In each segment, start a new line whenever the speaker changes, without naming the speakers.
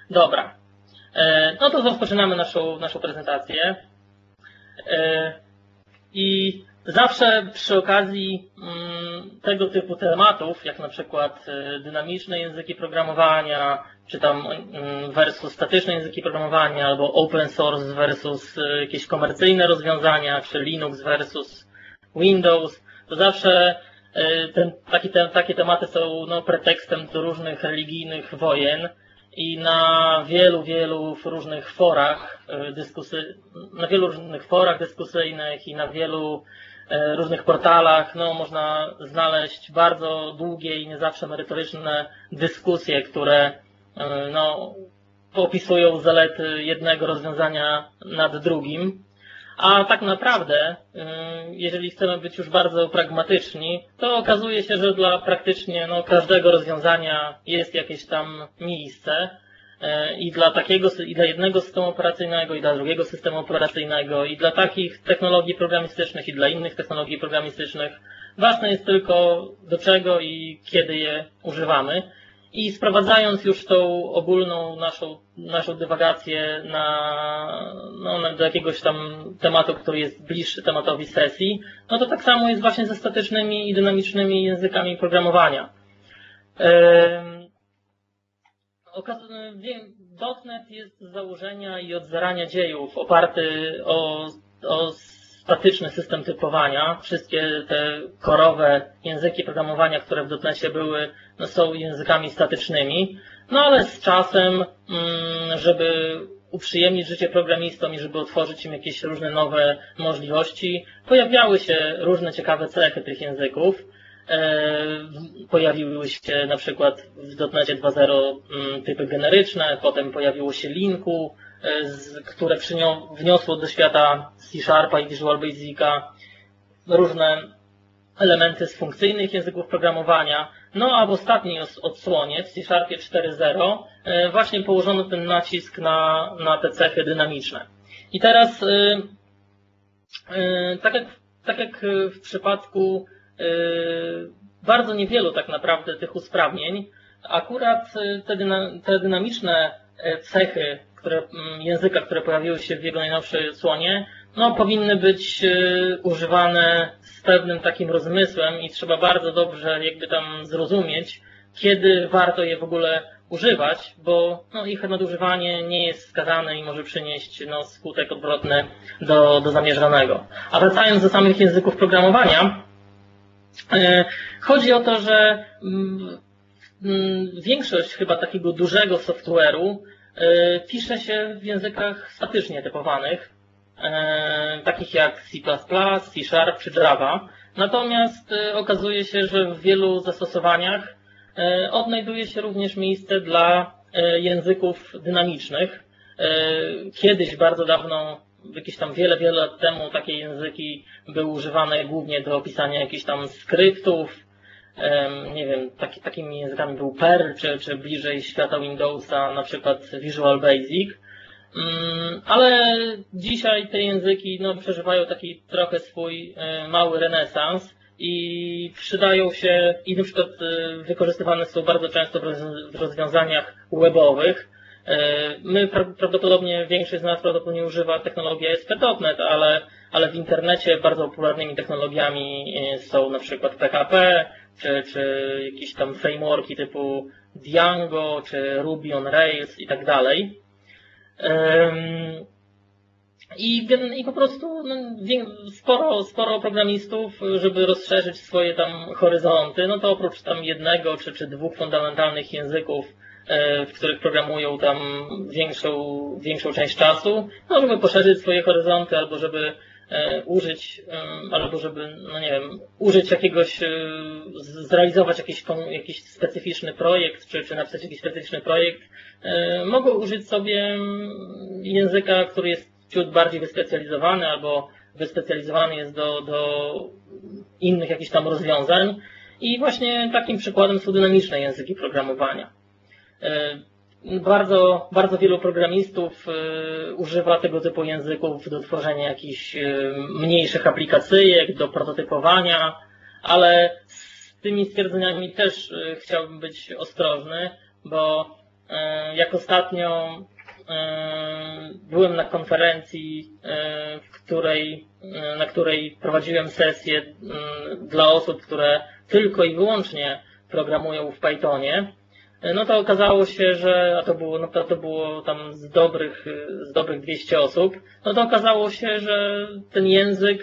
Dobra. No to rozpoczynamy naszą prezentację. I zawsze przy okazji tego typu tematów, jak na przykład dynamiczne języki programowania, czy tam versus statyczne języki programowania, albo open source versus jakieś komercyjne rozwiązania, czy Linux versus Windows, to zawsze takie tematy są pretekstem do różnych religijnych wojen i na wielu różnych forach dyskusyjnych i na wielu różnych portalach można znaleźć bardzo długie i nie zawsze merytoryczne dyskusje, które opisują zalety jednego rozwiązania nad drugim. A tak naprawdę, jeżeli chcemy być już bardzo pragmatyczni, to okazuje się, że dla praktycznie każdego rozwiązania jest jakieś tam miejsce i dla jednego systemu operacyjnego, i dla drugiego systemu operacyjnego, i dla takich technologii programistycznych, i dla innych technologii programistycznych. Ważne jest tylko do czego i kiedy je używamy. I sprowadzając już tą ogólną naszą dywagację do jakiegoś tam tematu, który jest bliższy tematowi sesji, to tak samo jest właśnie ze statycznymi i dynamicznymi językami programowania. .NET jest z założenia i od zarania dziejów oparty o statyczny system typowania. Wszystkie te korowe języki programowania, które w .NETie były, są językami statycznymi. Ale z czasem, żeby uprzyjemnić życie programistom i żeby otworzyć im jakieś różne nowe możliwości, pojawiały się różne ciekawe cechy tych języków. Pojawiły się na przykład w .NETie 2.0 typy generyczne, potem pojawiło się Linku, które wniosło do świata C# i Visual Basica różne elementy z funkcyjnych języków programowania. A w ostatniej odsłonie, w C# 4.0, właśnie położono ten nacisk na te cechy dynamiczne. I teraz, tak jak w przypadku bardzo niewielu tak naprawdę tych usprawnień, akurat te dynamiczne cechy języka, które pojawiły się w jego najnowszej odsłonie, powinny być używane z pewnym takim rozmysłem i trzeba bardzo dobrze jakby tam zrozumieć, kiedy warto je w ogóle używać, bo ich nadużywanie nie jest wskazane i może przynieść skutek odwrotny do zamierzonego. A wracając do samych języków programowania, chodzi o to, że większość chyba takiego dużego software'u pisze się w językach statycznie typowanych, takich jak C++, C# czy Java. Natomiast okazuje się, że w wielu zastosowaniach odnajduje się również miejsce dla języków dynamicznych. Kiedyś, bardzo dawno, jakieś tam wiele lat temu, takie języki były używane głównie do opisania jakichś tam skryptów. Nie wiem, takimi językami był Perl, czy bliżej świata Windowsa, na przykład Visual Basic. Ale dzisiaj te języki przeżywają taki trochę swój mały renesans i przydają się i na przykład wykorzystywane są bardzo często w rozwiązaniach webowych. Większość z nas prawdopodobnie używa technologii ASP.NET, ale w internecie bardzo popularnymi technologiami są na przykład PHP, czy jakieś tam frameworki typu Django, czy Ruby on Rails i tak dalej. I po prostu sporo programistów, żeby rozszerzyć swoje tam horyzonty, to oprócz tam jednego czy dwóch fundamentalnych języków, w których programują tam większą część czasu, żeby poszerzyć swoje horyzonty, albo żeby użyć jakiegoś, zrealizować jakiś specyficzny projekt, czy napisać jakiś specyficzny projekt, mogą użyć sobie języka, który jest ciut bardziej wyspecjalizowany, albo wyspecjalizowany jest do innych jakichś tam rozwiązań. I właśnie takim przykładem są dynamiczne języki programowania. Bardzo wielu programistów używa tego typu języków do tworzenia jakichś mniejszych aplikacyjek, do prototypowania, ale z tymi stwierdzeniami też chciałbym być ostrożny, bo Jak ostatnio byłem na konferencji, na której prowadziłem sesję dla osób, które tylko i wyłącznie programują w Pythonie, no to okazało się, że to było tam z dobrych 200 osób, no to okazało się, że ten język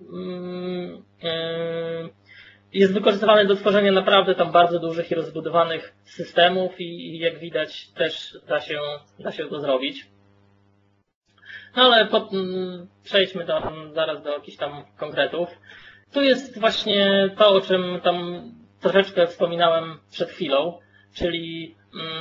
jest wykorzystywany do tworzenia naprawdę tam bardzo dużych i rozbudowanych systemów i jak widać też da się to zrobić. No ale przejdźmy tam zaraz do jakichś tam konkretów. Tu jest właśnie to, o czym tam troszeczkę wspominałem przed chwilą, czyli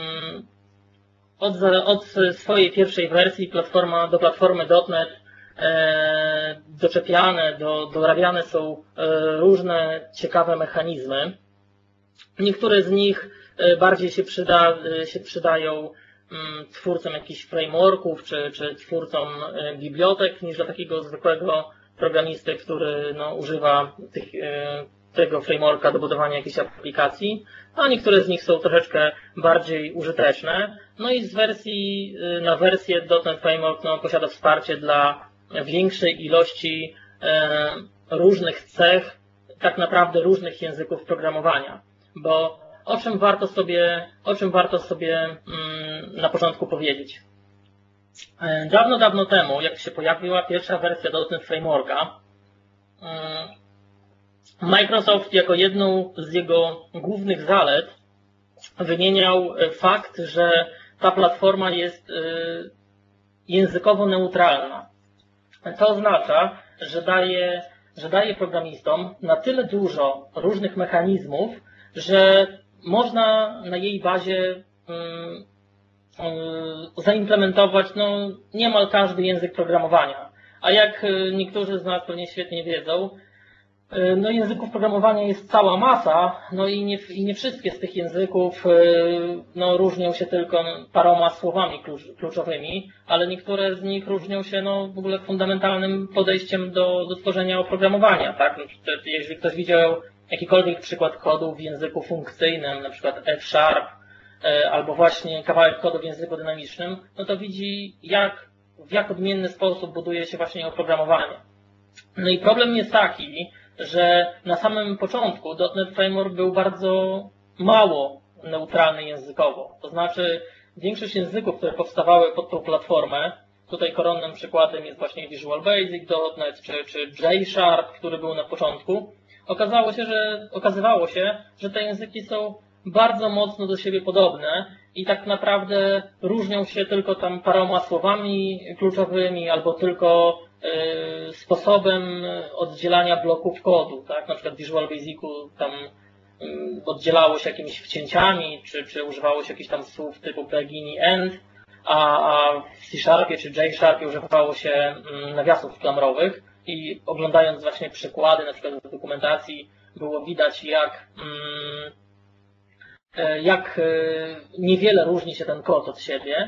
od swojej pierwszej wersji do platformy .NET doczepiane, dorabiane są różne ciekawe mechanizmy. Niektóre z nich bardziej się przydają twórcom jakichś frameworków czy twórcom bibliotek niż dla takiego zwykłego programisty, który używa tego frameworka do budowania jakiejś aplikacji, a niektóre z nich są troszeczkę bardziej użyteczne. No i z wersji na wersję .NET Framework posiada wsparcie dla większej ilości różnych cech, tak naprawdę różnych języków programowania. Bo o czym warto sobie na początku powiedzieć? Dawno temu, jak się pojawiła pierwsza wersja .NET Frameworka, Microsoft jako jedną z jego głównych zalet wymieniał fakt, że ta platforma jest językowo neutralna. To oznacza, że daje programistom na tyle dużo różnych mechanizmów, że można na jej bazie zaimplementować niemal każdy język programowania. A jak niektórzy z nas pewnie świetnie wiedzą, języków programowania jest cała masa, i nie wszystkie z tych języków różnią się tylko paroma słowami kluczowymi, ale niektóre z nich różnią się w ogóle fundamentalnym podejściem do tworzenia oprogramowania, tak? Jeżeli ktoś widział jakikolwiek przykład kodu w języku funkcyjnym, na przykład F#, albo właśnie kawałek kodu w języku dynamicznym, to widzi, w jak odmienny sposób buduje się właśnie oprogramowanie. No i problem jest taki, że na samym początku .NET Framework był bardzo mało neutralny językowo. To znaczy większość języków, które powstawały pod tą platformę, tutaj koronnym przykładem jest właśnie Visual Basic .NET czy J#, który był na początku, okazywało się, że te języki są bardzo mocno do siebie podobne i tak naprawdę różnią się tylko tam paroma słowami kluczowymi albo tylko sposobem oddzielania bloków kodu, tak? Na przykład w Visual Basicu tam oddzielało się jakimiś wcięciami, czy używało się jakichś tam słów typu begin i end, a w C# czy J# używało się nawiasów klamrowych i oglądając właśnie przykłady, na przykład w dokumentacji było widać, jak niewiele różni się ten kod od siebie.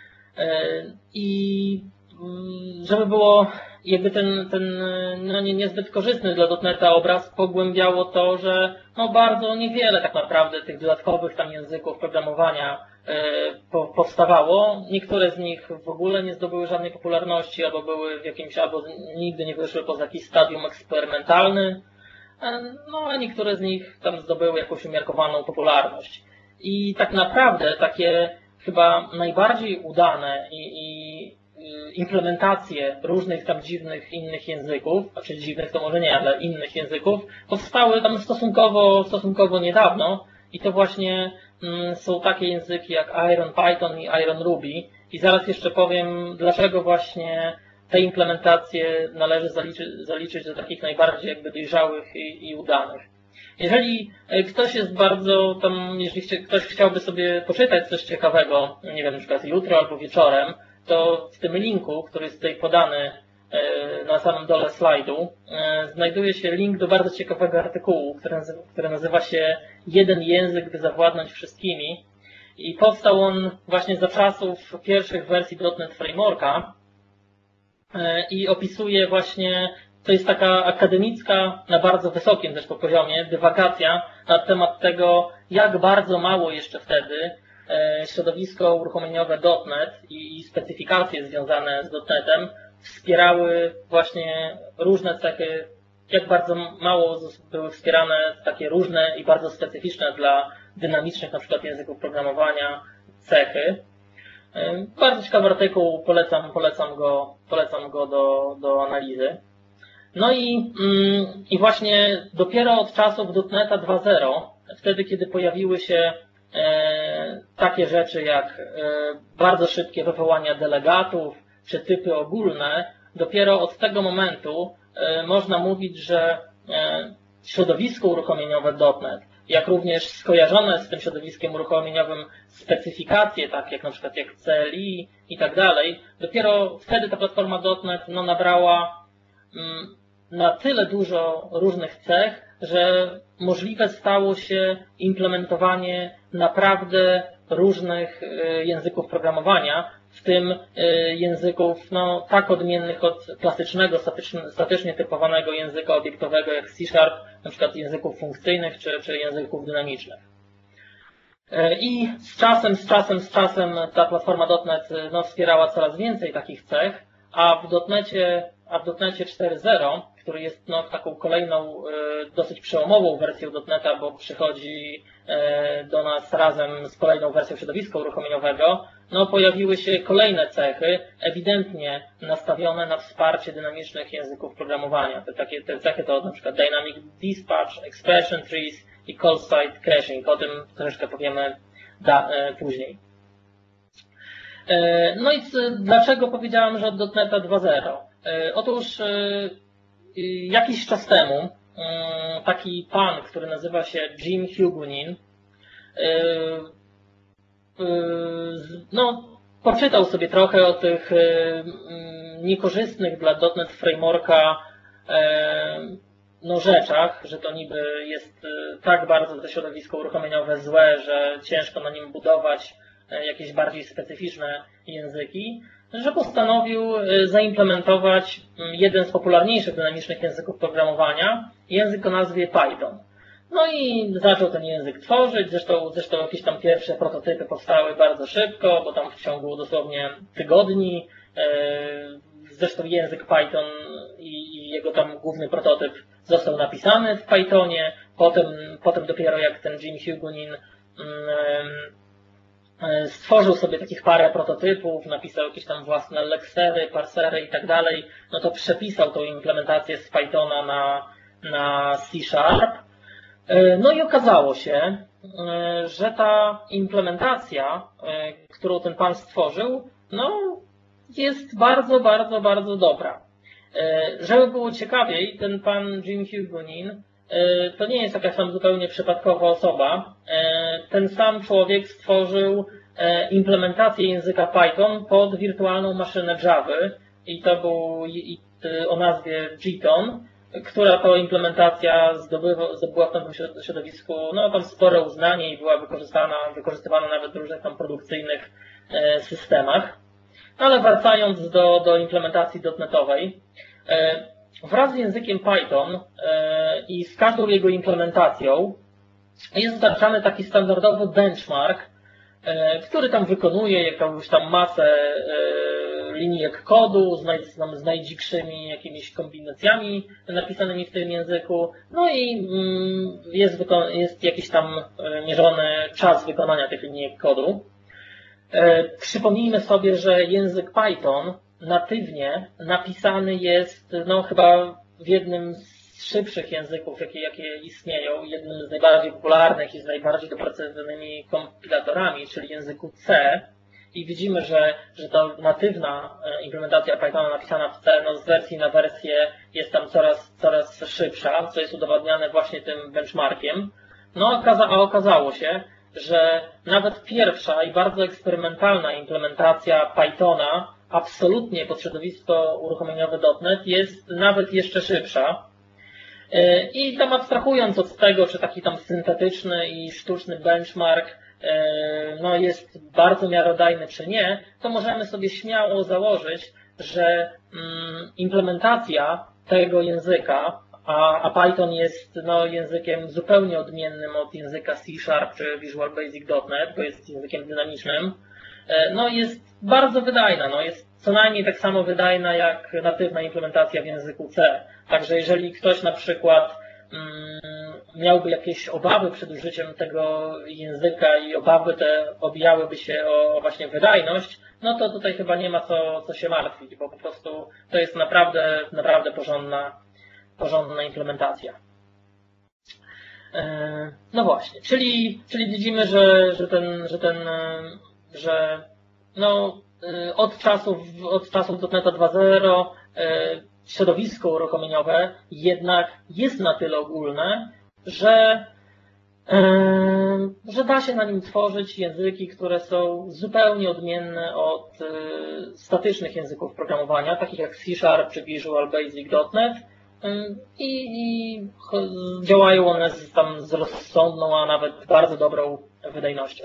I żeby było jakby ten niezbyt korzystny dla .NET-a obraz pogłębiało to, że bardzo niewiele tak naprawdę tych dodatkowych tam języków programowania powstawało. Niektóre z nich w ogóle nie zdobyły żadnej popularności, albo nigdy nie wyszły poza jakiś stadium eksperymentalny, a niektóre z nich tam zdobyły jakąś umiarkowaną popularność. I tak naprawdę takie chyba najbardziej udane i implementacje różnych tam dziwnych innych języków, znaczy dziwnych to może nie, ale innych języków, powstały tam stosunkowo niedawno i to właśnie są takie języki jak Iron Python i Iron Ruby i zaraz jeszcze powiem, dlaczego właśnie te implementacje należy zaliczyć do takich najbardziej jakby dojrzałych i udanych. Jeżeli ktoś jest jeśli ktoś chciałby sobie poczytać coś ciekawego, nie wiem, na przykład jutro albo wieczorem, to w tym linku, który jest tutaj podany na samym dole slajdu, znajduje się link do bardzo ciekawego artykułu, który nazywa się Jeden język, by zawładnąć wszystkimi. I powstał on właśnie za czasów pierwszych wersji .NET Frameworka i opisuje właśnie, to jest taka akademicka, na bardzo wysokim zresztą poziomie, dywagacja na temat tego, jak bardzo mało jeszcze wtedy środowisko uruchomieniowe .NET i specyfikacje związane z .NET-em wspierały właśnie różne cechy, jak bardzo mało były wspierane takie różne i bardzo specyficzne dla dynamicznych na przykład języków programowania cechy. Bardzo ciekawy artykuł, polecam go do analizy. No i właśnie dopiero od czasów .NETA 2.0, wtedy kiedy pojawiły się takie rzeczy jak bardzo szybkie wywołania delegatów czy typy ogólne, dopiero od tego momentu można mówić, że środowisko uruchomieniowe .NET, jak również skojarzone z tym środowiskiem uruchomieniowym specyfikacje, takie jak na przykład jak CLI i tak dalej, dopiero wtedy ta platforma .NET nabrała na tyle dużo różnych cech, że możliwe stało się implementowanie naprawdę różnych języków programowania, w tym języków tak odmiennych od klasycznego, statycznie typowanego języka obiektowego jak C#, na przykład języków funkcyjnych czy języków dynamicznych. I z czasem ta platforma .NET wspierała coraz więcej takich cech, a w .NETie 4.0, który jest taką kolejną dosyć przełomową wersją .NETA, bo przychodzi do nas razem z kolejną wersją środowiska uruchomieniowego, pojawiły się kolejne cechy ewidentnie nastawione na wsparcie dynamicznych języków programowania. Te cechy to na przykład Dynamic Dispatch, Expression Trees i Call Site Caching. O tym troszeczkę powiemy później. No i dlaczego powiedziałem, że od .NETA 2.0? Otóż jakiś czas temu taki pan, który nazywa się Jim Hugunin, poczytał sobie trochę o tych niekorzystnych dla .NET Frameworka rzeczach, że to niby jest tak bardzo to środowisko uruchomieniowe złe, że ciężko na nim budować jakieś bardziej specyficzne języki, że postanowił zaimplementować jeden z popularniejszych dynamicznych języków programowania, język o nazwie Python. No i zaczął ten język tworzyć, zresztą jakieś tam pierwsze prototypy powstały bardzo szybko, bo tam w ciągu dosłownie tygodni. Zresztą język Python i jego tam główny prototyp został napisany w Pythonie. Potem dopiero jak ten Jim Hugunin stworzył sobie takich parę prototypów, napisał jakieś tam własne leksery, parsery i tak dalej, to przepisał tą implementację z Pythona na C#. No i okazało się, że ta implementacja, którą ten pan stworzył, jest bardzo, bardzo, bardzo dobra. Żeby było ciekawiej, ten pan Jim Hugunin to nie jest jakaś tam zupełnie przypadkowa osoba. Ten sam człowiek stworzył implementację języka Python pod wirtualną maszynę Java i to był o nazwie Jython, która to implementacja zdobyła w tym środowisku tam spore uznanie i była wykorzystywana nawet w różnych tam produkcyjnych systemach. Ale wracając do implementacji .NET-owej, wraz z językiem Python i z każdą jego implementacją jest dostarczany taki standardowy benchmark, który tam wykonuje jakąś tam masę linijek kodu z najdzikszymi jakimiś kombinacjami napisanymi w tym języku. No i jest jakiś tam mierzony czas wykonania tych linijek kodu. Przypomnijmy sobie, że język Python natywnie napisany jest chyba w jednym z szybszych języków, jakie istnieją, jednym z najbardziej popularnych i z najbardziej dopracowanymi kompilatorami, czyli języku C. I widzimy, że ta natywna implementacja Pythona napisana w C z wersji na wersję jest tam coraz szybsza, co jest udowadniane właśnie tym benchmarkiem. A okazało się, że nawet pierwsza i bardzo eksperymentalna implementacja Pythona absolutnie pod środowisko uruchomieniowe .NET jest nawet jeszcze szybsza. I tam abstrahując od tego, czy taki tam syntetyczny i sztuczny benchmark jest bardzo miarodajny czy nie, to możemy sobie śmiało założyć, że implementacja tego języka a Python jest językiem zupełnie odmiennym od języka C# czy Visual Basic.NET, bo jest językiem dynamicznym, jest bardzo wydajna, jest co najmniej tak samo wydajna jak natywna implementacja w języku C. Także jeżeli ktoś na przykład miałby jakieś obawy przed użyciem tego języka i obawy te obijałyby się o właśnie wydajność, to tutaj chyba nie ma co się martwić, bo po prostu to jest naprawdę porządna implementacja. No właśnie, czyli widzimy, że od czasów .NET 2.0 środowisko uruchomieniowe jednak jest na tyle ogólne, że da się na nim tworzyć języki, które są zupełnie odmienne od statycznych języków programowania, takich jak C# czy Visual Basic.NET i działają one z rozsądną, a nawet bardzo dobrą wydajnością.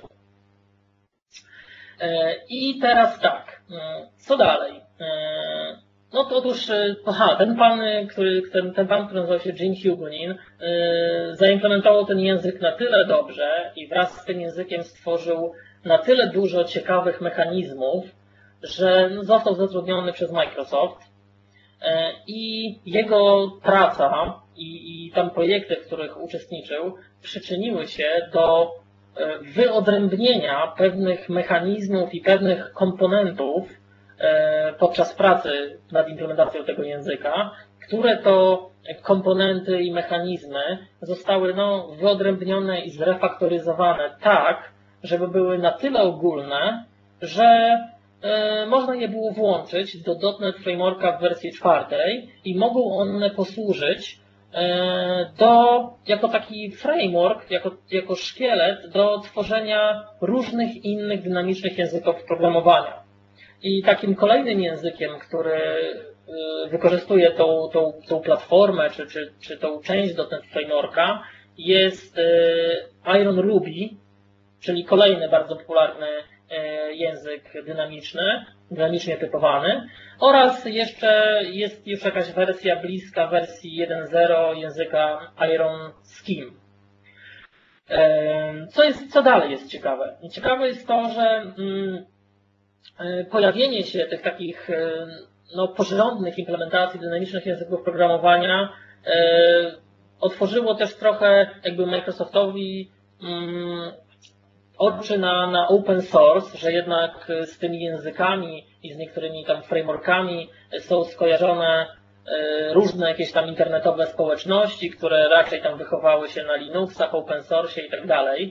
I teraz tak, co dalej? Otóż, ten pan, który nazywał się Jim Hugonin, zaimplementował ten język na tyle dobrze i wraz z tym językiem stworzył na tyle dużo ciekawych mechanizmów, że został zatrudniony przez Microsoft i jego praca i tam projekty, w których uczestniczył, przyczyniły się do wyodrębnienia pewnych mechanizmów i pewnych komponentów podczas pracy nad implementacją tego języka, które to komponenty i mechanizmy zostały wyodrębnione i zrefaktoryzowane tak, żeby były na tyle ogólne, że można je było włączyć do .NET Frameworka w wersji 4 i mogą one posłużyć jako taki framework, jako szkielet do tworzenia różnych innych dynamicznych języków programowania. I takim kolejnym językiem, który wykorzystuje tą platformę czy tą część .NET Frameworka, jest Iron Ruby, czyli kolejny bardzo popularny język dynamicznie typowany, oraz jeszcze jest już jakaś wersja bliska wersji 1.0 języka Iron Scheme. Co dalej jest ciekawe? Ciekawe jest to, że pojawienie się tych takich porządnych implementacji dynamicznych języków programowania otworzyło też trochę jakby Microsoftowi oczy na open source, że jednak z tymi językami i z niektórymi tam frameworkami są skojarzone różne jakieś tam internetowe społeczności, które raczej tam wychowały się na Linuxach, open source i tak dalej.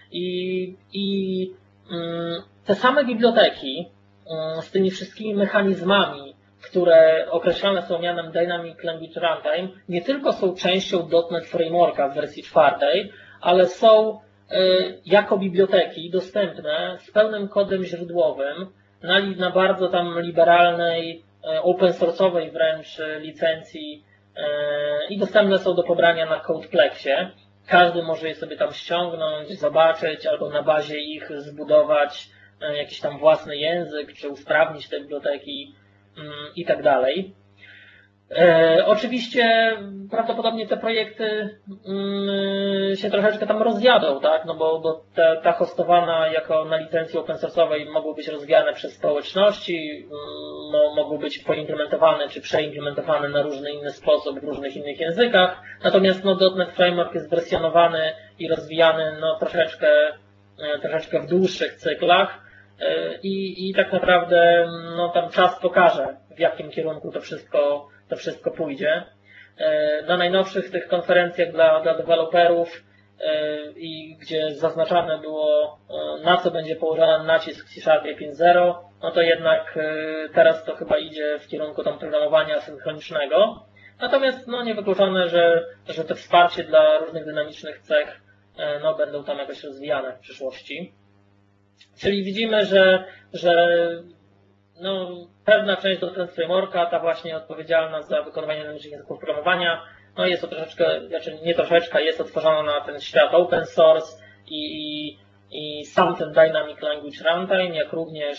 I te same biblioteki z tymi wszystkimi mechanizmami, które określane są mianem Dynamic Language Runtime, nie tylko są częścią .NET Frameworka w wersji 4, ale są jako biblioteki dostępne z pełnym kodem źródłowym na bardzo tam liberalnej, open source'owej wręcz licencji i dostępne są do pobrania na Codeplexie. Każdy może je sobie tam ściągnąć, zobaczyć albo na bazie ich zbudować jakiś tam własny język, czy usprawnić te biblioteki i tak dalej. Oczywiście prawdopodobnie te projekty się troszeczkę tam rozjadą, tak? Bo ta hostowana jako na licencji open source'owej mogą być rozwijane przez społeczności, mogą być poimplementowane czy przeimplementowane na różny inny sposób w różnych innych językach. Natomiast .NET Framework jest wersjonowany i rozwijany troszeczkę w dłuższych cyklach i tak naprawdę tam czas pokaże, w jakim kierunku to wszystko pójdzie. Na najnowszych tych konferencjach dla deweloperów i gdzie zaznaczane było, na co będzie położony nacisk w C# 5.0, to jednak teraz to chyba idzie w kierunku tam programowania synchronicznego. Natomiast niewykluczone, że to wsparcie dla różnych dynamicznych cech będą tam jakoś rozwijane w przyszłości. Czyli widzimy, że pewna część .NET Frameworka, ta właśnie odpowiedzialna za wykonywanie dynamicznych języków programowania, jest to troszeczkę, znaczy nie troszeczkę, jest otworzona na ten świat open source i sam ten Dynamic Language Runtime, jak również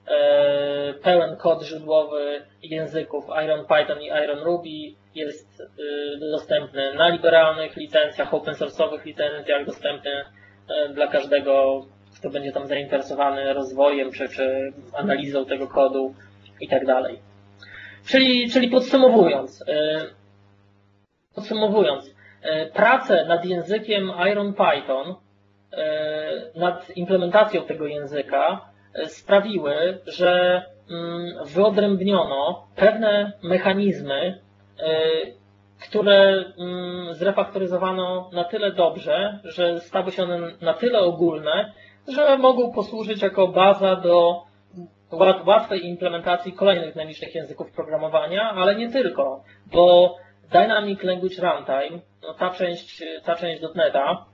pełen kod źródłowy języków IronPython i IronRuby jest dostępny na liberalnych licencjach, open source'owych licencjach, dostępny dla każdego, kto będzie tam zainteresowany rozwojem czy analizą tego kodu i tak dalej. Czyli podsumowując, prace nad językiem IronPython, nad implementacją tego języka sprawiły, że wyodrębniono pewne mechanizmy, które zrefaktoryzowano na tyle dobrze, że stały się one na tyle ogólne, że mogą posłużyć jako baza do łatwej implementacji kolejnych dynamicznych języków programowania, ale nie tylko, bo Dynamic Language Runtime, no ta część .NET-a,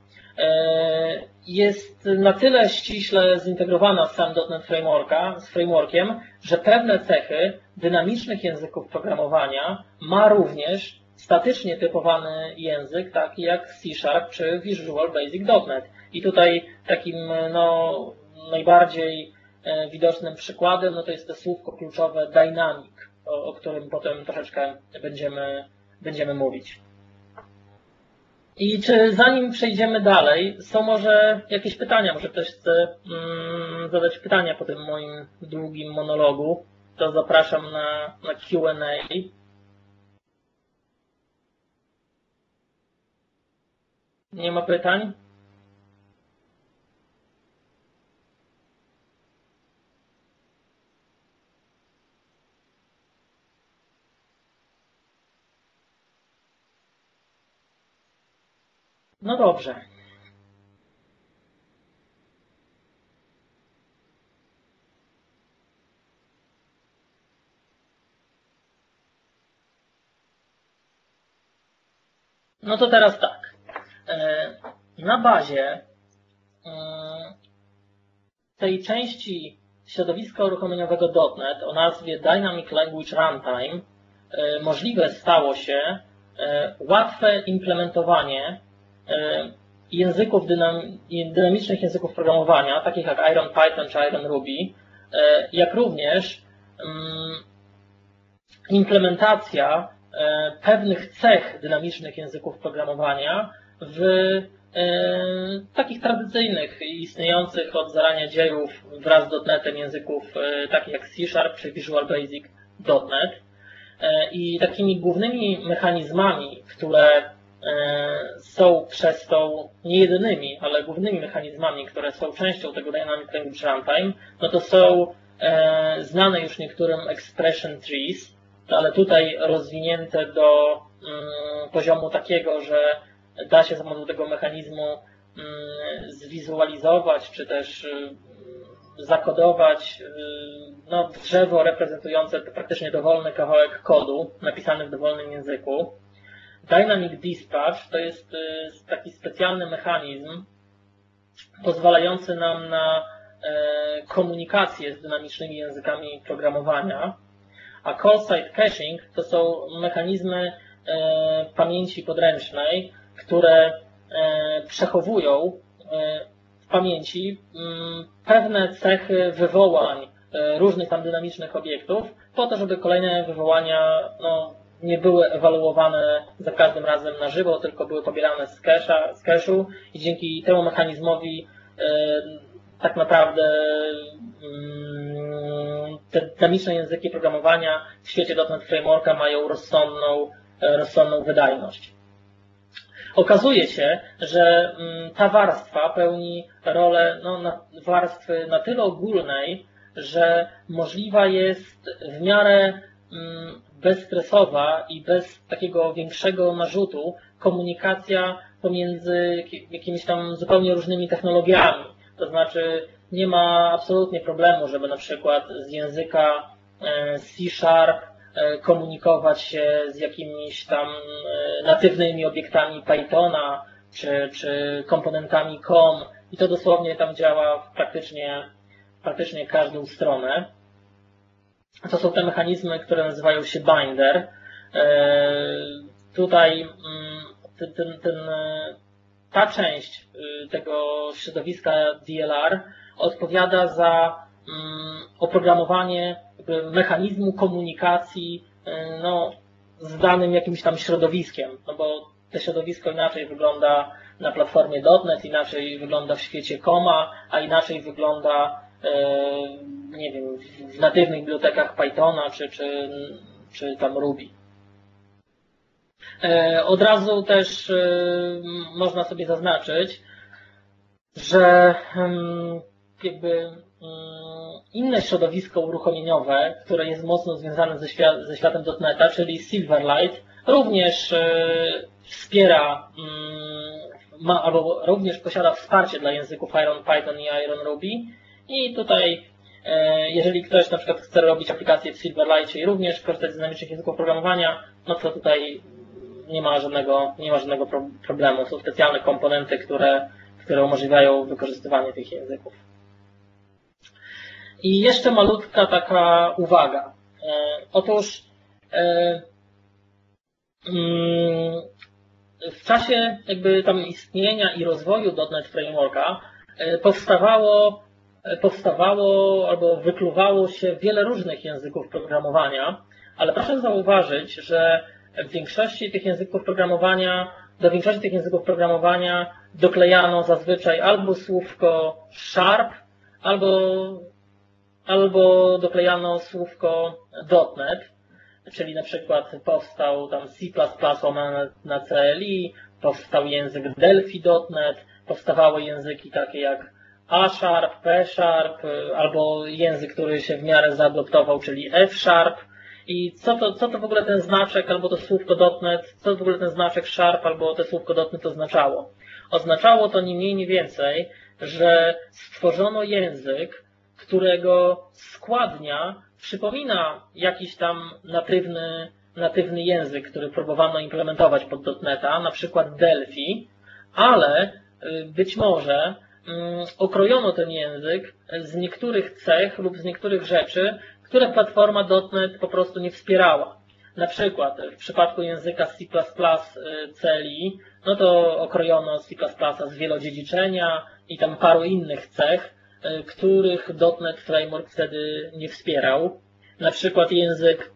jest na tyle ściśle zintegrowana z samym .NET frameworkiem, że pewne cechy dynamicznych języków programowania ma również statycznie typowany język, taki jak C# czy Visual Basic .NET. I tutaj takim najbardziej widocznym przykładem to jest to słówko kluczowe dynamic, o którym potem troszeczkę będziemy mówić. I czy zanim przejdziemy dalej, są może jakieś pytania? Może ktoś chce zadać pytania po tym moim długim monologu? To zapraszam na Q&A. Nie ma pytań? No dobrze. No to teraz tak. Na bazie tej części środowiska uruchomieniowego .NET o nazwie Dynamic Language Runtime możliwe stało się łatwe implementowanie dynamicznych języków programowania, takich jak IronPython czy IronRuby, jak również implementacja pewnych cech dynamicznych języków programowania w takich tradycyjnych i istniejących od zarania dziejów wraz z .NET-em języków takich jak C# czy Visual Basic .NET. I takimi głównymi mechanizmami, które są przez to, nie jedynymi, ale głównymi mechanizmami, które są częścią tego Dynamic Language Runtime, no to są znane już niektórym expression trees, ale tutaj rozwinięte do poziomu takiego, że da się za pomocą tego mechanizmu zwizualizować, czy też zakodować drzewo reprezentujące praktycznie dowolny kawałek kodu napisany w dowolnym języku. Dynamic Dispatch to jest taki specjalny mechanizm pozwalający nam na komunikację z dynamicznymi językami programowania, a call site caching to są mechanizmy pamięci podręcznej, które przechowują w pamięci pewne cechy wywołań różnych tam dynamicznych obiektów po to, żeby kolejne wywołania nie były ewaluowane za każdym razem na żywo, tylko były pobierane z cache'u i dzięki temu mechanizmowi tak naprawdę te dynamiczne języki programowania w świecie .NET Frameworka mają rozsądną wydajność. Okazuje się, że ta warstwa pełni rolę warstwy na tyle ogólnej, że możliwa jest w miarę bezstresowa i bez takiego większego narzutu komunikacja pomiędzy jakimiś tam zupełnie różnymi technologiami. To znaczy nie ma absolutnie problemu, żeby na przykład z języka C# komunikować się z jakimiś tam natywnymi obiektami Pythona czy komponentami COM i to dosłownie tam działa w praktycznie każdą stronę. To są te mechanizmy, które nazywają się binder. Tutaj ta część tego środowiska DLR odpowiada za oprogramowanie mechanizmu komunikacji no, z danym jakimś tam środowiskiem, no bo to środowisko inaczej wygląda na platformie .NET, inaczej wygląda w świecie Coma, a inaczej wygląda nie wiem, w natywnych bibliotekach Pythona czy tam Ruby. Od razu też można sobie zaznaczyć, że jakby inne środowisko uruchomieniowe, które jest mocno związane ze światem .NET-a, czyli Silverlight, również wspiera albo również posiada wsparcie dla języków Iron Python i Iron Ruby. I tutaj, jeżeli ktoś na przykład chce robić aplikacje w Silverlightie i również korzystać z dynamicznych języków programowania, no to tutaj nie ma żadnego problemu. Są specjalne komponenty, które umożliwiają wykorzystywanie tych języków. I jeszcze malutka taka uwaga. Otóż w czasie jakby tam istnienia i rozwoju .NET Frameworka powstawało albo wykluwało się wiele różnych języków programowania, ale proszę zauważyć, że do większości tych języków programowania doklejano zazwyczaj albo słówko sharp, albo doklejano słówko .NET, czyli na przykład powstał tam C++ łamane na CLI, powstał język Delphi.NET, powstawały języki takie jak A#, P#, albo język, który się w miarę zaadoptował, czyli F#. I co to w ogóle ten znaczek, albo to słówko .NET, co w ogóle ten znaczek sharp, albo to słówko .NET oznaczało? Oznaczało to ni mniej, ni więcej, że stworzono język, którego składnia przypomina jakiś tam natywny język, który próbowano implementować pod .NET-a, na przykład Delphi, ale być może okrojono ten język z niektórych cech lub z niektórych rzeczy, które platforma .NET po prostu nie wspierała. Na przykład w przypadku języka C++ CLI, no to okrojono C++ z wielodziedziczenia i tam paru innych cech, których .NET Framework wtedy nie wspierał. Na przykład język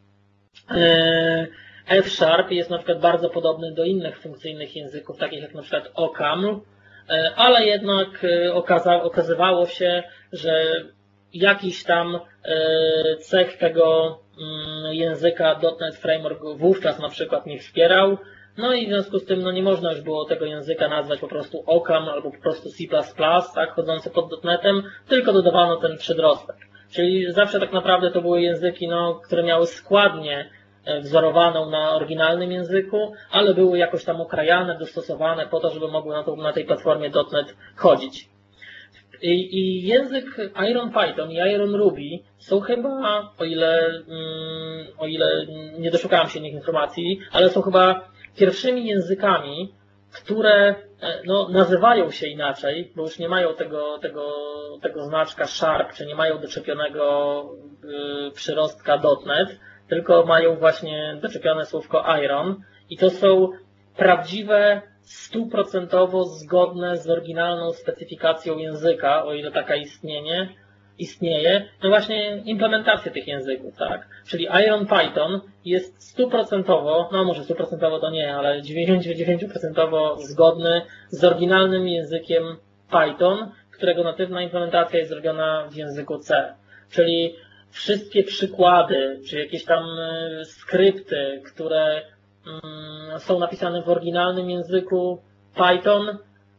F# jest na przykład bardzo podobny do innych funkcyjnych języków, takich jak na przykład OCaml, ale jednak okazywało się, że jakiś tam cech tego języka .NET Framework wówczas na przykład nie wspierał, no i w związku z tym no nie można już było tego języka nazwać po prostu OCaml albo po prostu C++, tak, chodzące pod .NET-em, tylko dodawano ten przedrostek. Czyli zawsze tak naprawdę to były języki, no, które miały składnię wzorowaną na oryginalnym języku, ale były jakoś tam okrajane, dostosowane po to, żeby mogły na tej platformie .NET chodzić. I język Iron Python i Iron Ruby są chyba, o ile nie doszukałem się innych informacji, ale są chyba pierwszymi językami, które no, nazywają się inaczej, bo już nie mają tego znaczka sharp, czy nie mają doczepionego przyrostka .NET, tylko mają właśnie doczepione słówko iron i to są prawdziwe, 100% zgodne z oryginalną specyfikacją języka, o ile taka istnieje, no właśnie implementacje tych języków, tak? Czyli Iron Python jest 100%, no może 100% to nie, ale 99% zgodny z oryginalnym językiem Python, którego natywna implementacja jest zrobiona w języku C. Czyli wszystkie przykłady, czy jakieś tam skrypty, które są napisane w oryginalnym języku Python,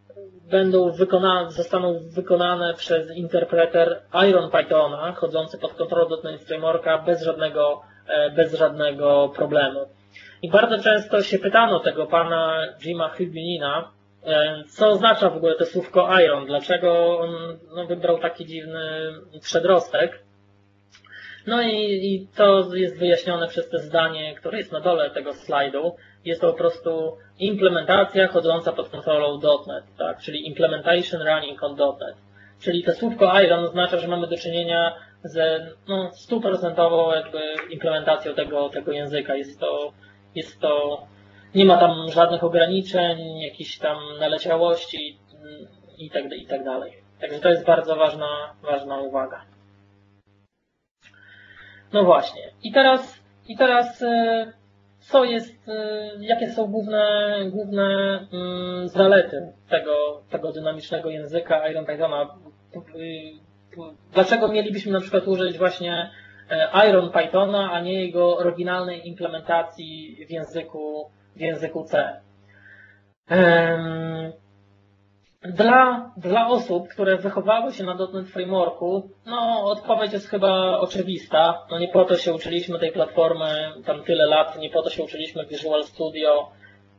zostaną wykonane przez interpreter Iron Pythona, chodzący pod kontrolą .NET Frameworka bez żadnego problemu. I bardzo często się pytano tego pana Jima Hubinina, co oznacza w ogóle to słówko iron, dlaczego on wybrał taki dziwny przedrostek. No i to jest wyjaśnione przez to zdanie, które jest na dole tego slajdu. Jest to po prostu implementacja chodząca pod kontrolą .NET, tak? Czyli implementation running on .NET. Czyli to słówko iron oznacza, że mamy do czynienia ze 100% jakby implementacją tego języka. Jest to, nie ma tam żadnych ograniczeń, jakichś tam naleciałości i tak dalej. Także to jest bardzo ważna uwaga. No właśnie. I teraz co jest, jakie są główne zalety tego dynamicznego języka IronPythona? Dlaczego mielibyśmy na przykład użyć właśnie IronPythona, a nie jego oryginalnej implementacji w języku C? Dla osób, które wychowały się na .NET Frameworku, no odpowiedź jest chyba oczywista. No nie po to się uczyliśmy tej platformy tam tyle lat, nie po to się uczyliśmy Visual Studio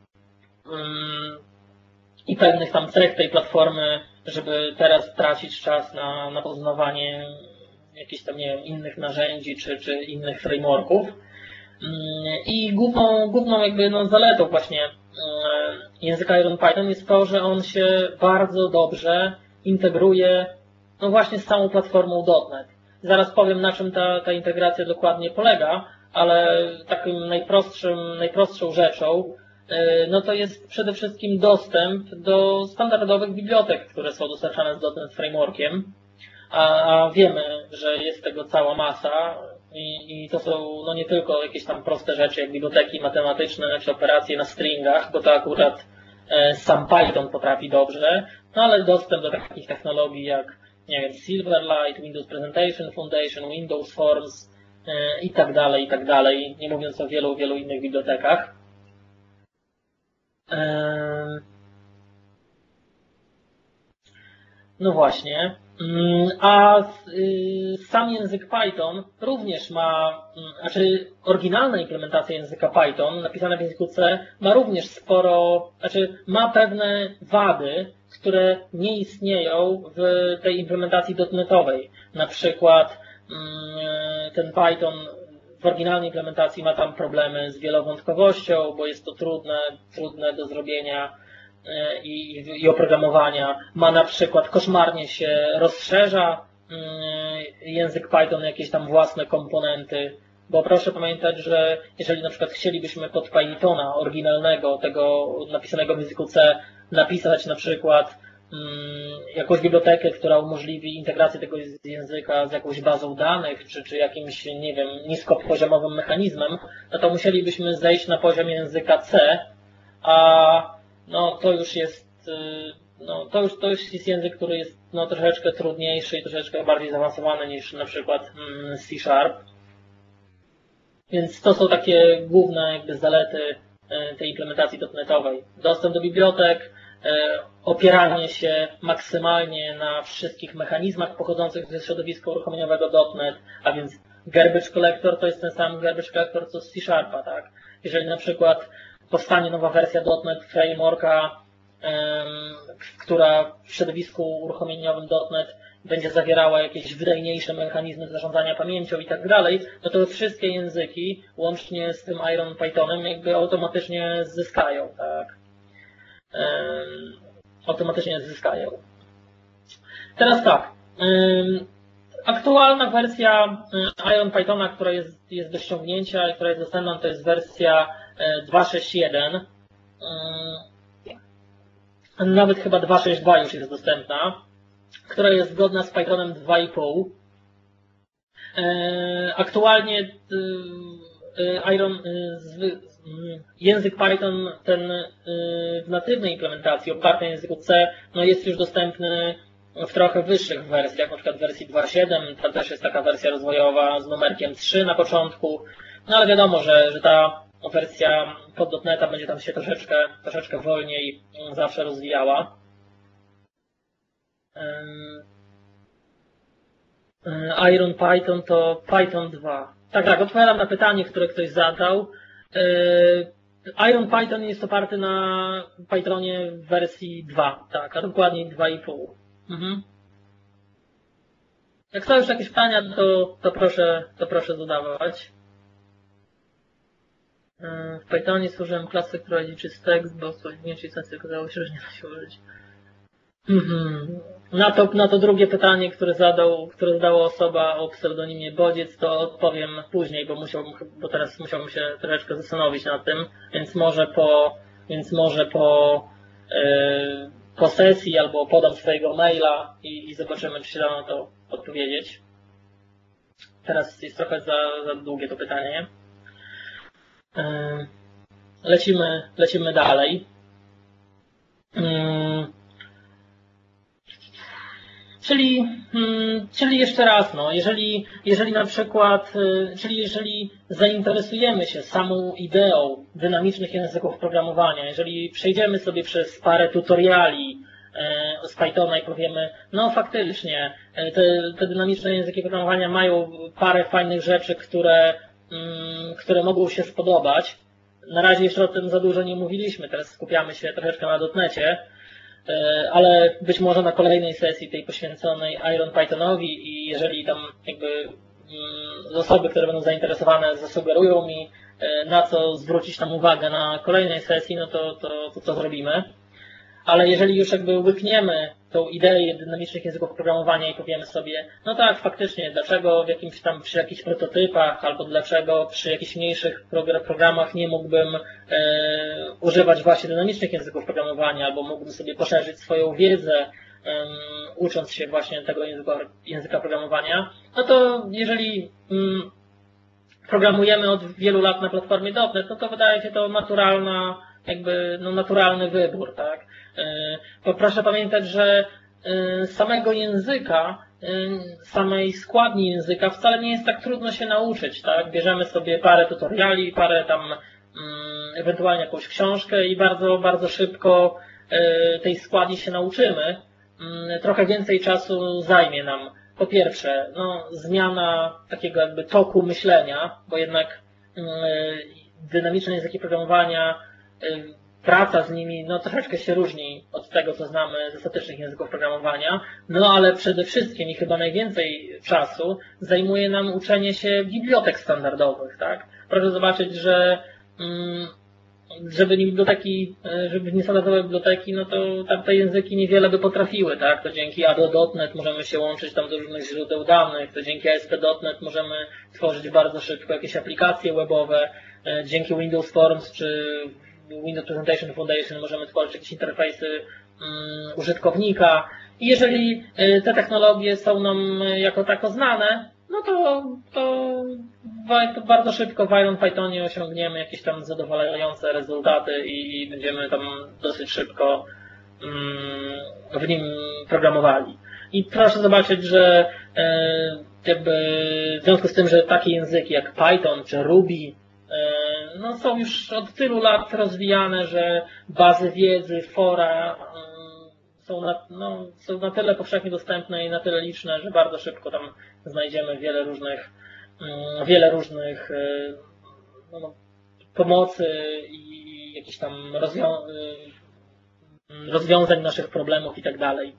i pewnych tam cech tej platformy, żeby teraz tracić czas na poznawanie jakichś tam, nie wiem, innych narzędzi czy innych frameworków. I główną jakby no, zaletą właśnie języka IronPython jest to, że on się bardzo dobrze integruje no właśnie z całą platformą .NET. Zaraz powiem, na czym ta integracja dokładnie polega, ale takim najprostszą rzeczą no to jest przede wszystkim dostęp do standardowych bibliotek, które są dostarczane z .NET Frameworkiem, a wiemy, że jest tego cała masa. I to są no nie tylko jakieś tam proste rzeczy jak biblioteki matematyczne czy operacje na stringach, bo to akurat sam Python potrafi dobrze, no ale dostęp do takich technologii jak, nie wiem, Silverlight, Windows Presentation Foundation, Windows Forms i tak dalej, nie mówiąc o wielu innych bibliotekach. No właśnie. A sam język Python również ma, znaczy oryginalna implementacja języka Python napisana w języku C ma również ma pewne wady, które nie istnieją w tej implementacji .NET-owej. Na przykład ten Python w oryginalnej implementacji ma tam problemy z wielowątkowością, bo jest to trudne do zrobienia i oprogramowania. Ma na przykład koszmarnie się rozszerza język Python jakieś tam własne komponenty, bo proszę pamiętać, że jeżeli na przykład chcielibyśmy pod Pythona oryginalnego, tego napisanego w języku C, napisać na przykład jakąś bibliotekę, która umożliwi integrację tego języka z jakąś bazą danych, czy jakimś, nie wiem, niskopoziomowym mechanizmem, no to musielibyśmy zejść na poziom języka C, a no to już jest, to już jest język, który jest no, troszeczkę trudniejszy i troszeczkę bardziej zaawansowany niż na przykład C#. Więc to są takie główne jakby zalety tej implementacji .NET-owej. Dostęp do bibliotek, opieranie się maksymalnie na wszystkich mechanizmach pochodzących ze środowiska uruchomieniowego .NET, a więc garbage collector to jest ten sam garbage collector co z C#, tak? Jeżeli na przykład powstanie nowa wersja .NET Frameworka, która w środowisku uruchomieniowym .NET będzie zawierała jakieś wydajniejsze mechanizmy zarządzania pamięcią i tak dalej, no to wszystkie języki, łącznie z tym IronPythonem, jakby automatycznie zyskają, tak? Automatycznie zyskają. Teraz tak. Aktualna wersja IronPythona, która jest do ściągnięcia i która jest dostępna, to jest wersja 2.6.1. Nawet chyba 2.6.2 już jest dostępna, która jest zgodna z Pythonem 2.5. Aktualnie język Python ten w natywnej implementacji opartej na języku C no jest już dostępny w trochę wyższych wersjach, na przykład w wersji 2.7, tam też jest taka wersja rozwojowa z numerkiem 3 na początku, no ale wiadomo, że ta wersja pod .NET-a będzie tam się troszeczkę wolniej zawsze rozwijała. IronPython to Python 2. Tak, odpowiadam na pytanie, które ktoś zadał. IronPython jest oparty na Pythonie w wersji 2, tak, a dokładniej 2.5. Mhm. Jak są już jakieś pytania, to proszę zadawać. W Pythonie służyłem klasy, która liczy z tekst, bo mniejszej sensy okazało się, że nie da się użyć. Na to drugie pytanie, które zadała osoba o pseudonimie Bodziec, to odpowiem później, bo teraz musiałbym się troszeczkę zastanowić nad tym, więc może po sesji albo podam swojego maila i zobaczymy, czy się da na to odpowiedzieć. teraz jest trochę za długie to pytanie. Lecimy dalej. Czyli jeszcze raz, no, jeżeli na przykład, jeżeli zainteresujemy się samą ideą dynamicznych języków programowania, jeżeli przejdziemy sobie przez parę tutoriali z Pythona i powiemy, no faktycznie, te dynamiczne języki programowania mają parę fajnych rzeczy, które mogą się spodobać. Na razie jeszcze o tym za dużo nie mówiliśmy, teraz skupiamy się troszeczkę na dotnecie, ale być może na kolejnej sesji tej poświęconej Iron Pythonowi i jeżeli tam jakby osoby, które będą zainteresowane, zasugerują mi, na co zwrócić tam uwagę na kolejnej sesji, no to zrobimy. Ale jeżeli już jakby łykniemy tą ideę dynamicznych języków programowania i powiemy sobie, no tak, faktycznie, dlaczego przy jakichś prototypach albo dlaczego przy jakichś mniejszych programach nie mógłbym używać właśnie dynamicznych języków programowania albo mógłbym sobie poszerzyć swoją wiedzę, ucząc się właśnie tego języka programowania, no to jeżeli programujemy od wielu lat na platformie .NET, no to wydaje się to naturalny wybór, tak? Proszę pamiętać, że samego języka, samej składni języka wcale nie jest tak trudno się nauczyć, tak? Bierzemy sobie parę tutoriali, parę tam, ewentualnie jakąś książkę i bardzo, bardzo szybko tej składni się nauczymy. Trochę więcej czasu zajmie nam, po pierwsze, no, zmiana takiego jakby toku myślenia, bo jednak dynamiczne języki programowania, praca z nimi no, troszeczkę się różni od tego, co znamy ze statycznych języków programowania, no ale przede wszystkim i chyba najwięcej czasu zajmuje nam uczenie się bibliotek standardowych, tak? Proszę zobaczyć, że żeby niestandardowe biblioteki, no to tamte języki niewiele by potrafiły, tak? To dzięki ADO.NET możemy się łączyć tam do różnych źródeł danych, to dzięki ASP.NET możemy tworzyć bardzo szybko jakieś aplikacje webowe, dzięki Windows Forms czy Windows Presentation Foundation możemy tworzyć jakieś interfejsy użytkownika i jeżeli te technologie są nam jako tako znane, no to bardzo szybko w Iron Pythonie osiągniemy jakieś tam zadowalające rezultaty i będziemy tam dosyć szybko w nim programowali. I proszę zobaczyć, że jakby w związku z tym, że takie języki jak Python czy Ruby no, są już od tylu lat rozwijane, że bazy wiedzy, fora są na tyle powszechnie dostępne i na tyle liczne, że bardzo szybko tam znajdziemy wiele różnych pomocy i jakichś tam rozwiązań naszych problemów i tak dalej.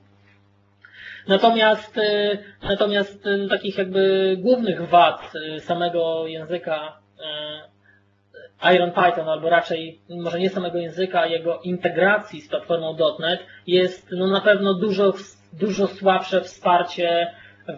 Natomiast takich jakby głównych wad samego języka Iron Python, albo raczej może nie samego języka, a jego integracji z platformą .NET jest no, na pewno dużo słabsze wsparcie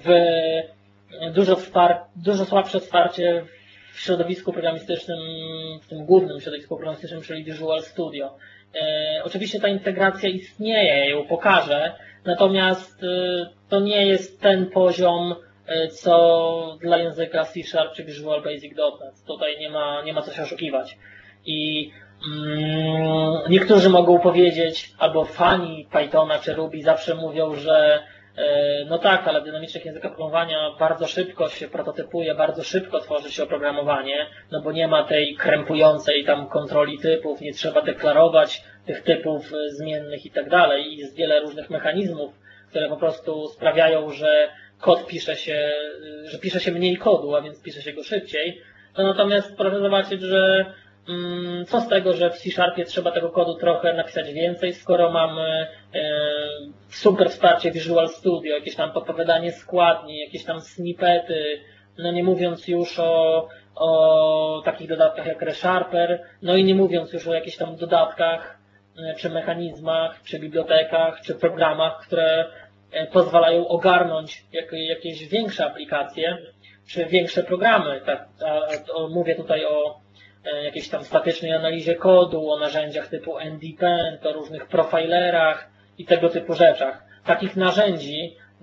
dużo słabsze wsparcie w środowisku programistycznym, w tym głównym środowisku programistycznym, czyli Visual Studio. Oczywiście ta integracja istnieje, ja ją pokażę, natomiast to nie jest ten poziom, co dla języka C# czy Visual Basic.NET. Tutaj nie ma co się oszukiwać. I niektórzy mogą powiedzieć, albo fani Pythona czy Ruby zawsze mówią, że no tak, ale w dynamicznych językach programowania bardzo szybko się prototypuje, bardzo szybko tworzy się oprogramowanie, no bo nie ma tej krępującej tam kontroli typów, nie trzeba deklarować tych typów zmiennych i tak dalej. I jest wiele różnych mechanizmów, które po prostu sprawiają, że pisze się mniej kodu, a więc pisze się go szybciej. No natomiast proszę zobaczyć, że co z tego, że w C# trzeba tego kodu trochę napisać więcej, skoro mamy super wsparcie Visual Studio, jakieś tam podpowiadanie składni, jakieś tam snippety, no nie mówiąc już o takich dodatkach jak ReSharper, no i nie mówiąc już o jakichś tam dodatkach, czy mechanizmach, czy bibliotekach, czy programach, które pozwalają ogarnąć jakieś większe aplikacje, czy większe programy. Tak, mówię tutaj o jakiejś tam statycznej analizie kodu, o narzędziach typu NDPend, o różnych profilerach i tego typu rzeczach. Takich narzędzi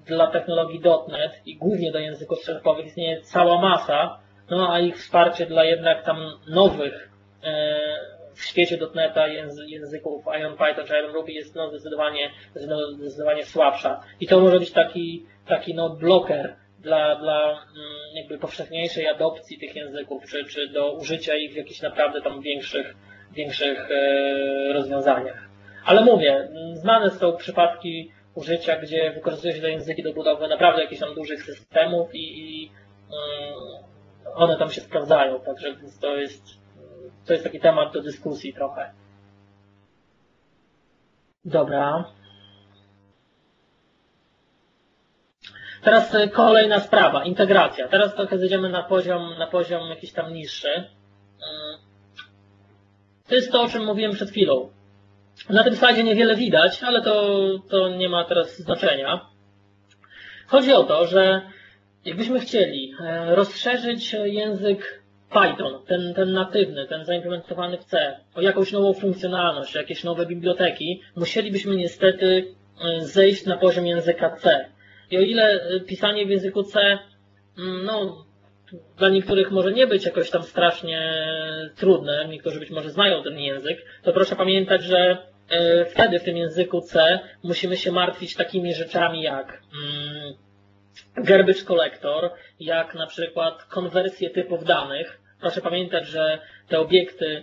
dla technologii .NET i głównie do języków sharpowych istnieje cała masa, no a ich wsparcie dla jednak tam nowych w świecie .NETA języków IronPython czy IronRuby jest no, zdecydowanie słabsza. I to może być taki no, bloker dla jakby powszechniejszej adopcji tych języków, czy do użycia ich w jakichś naprawdę tam większych rozwiązaniach. Ale mówię, znane są przypadki użycia, gdzie wykorzystuje się te języki do budowy naprawdę jakichś tam dużych systemów i one tam się sprawdzają, także to jest taki temat do dyskusji trochę. Dobra. Teraz kolejna sprawa, integracja. Teraz trochę zejdziemy na poziom jakiś tam niższy. To jest to, o czym mówiłem przed chwilą. Na tym slajdzie niewiele widać, ale to nie ma teraz znaczenia. Chodzi o to, że jakbyśmy chcieli rozszerzyć język Python, ten natywny, ten zaimplementowany w C, o jakąś nową funkcjonalność, o jakieś nowe biblioteki, musielibyśmy niestety zejść na poziom języka C. I o ile pisanie w języku C, no, dla niektórych może nie być jakoś tam strasznie trudne, niektórzy być może znają ten język, to proszę pamiętać, że wtedy w tym języku C musimy się martwić takimi rzeczami jak garbage collector, jak na przykład konwersję typów danych. Proszę pamiętać, że te obiekty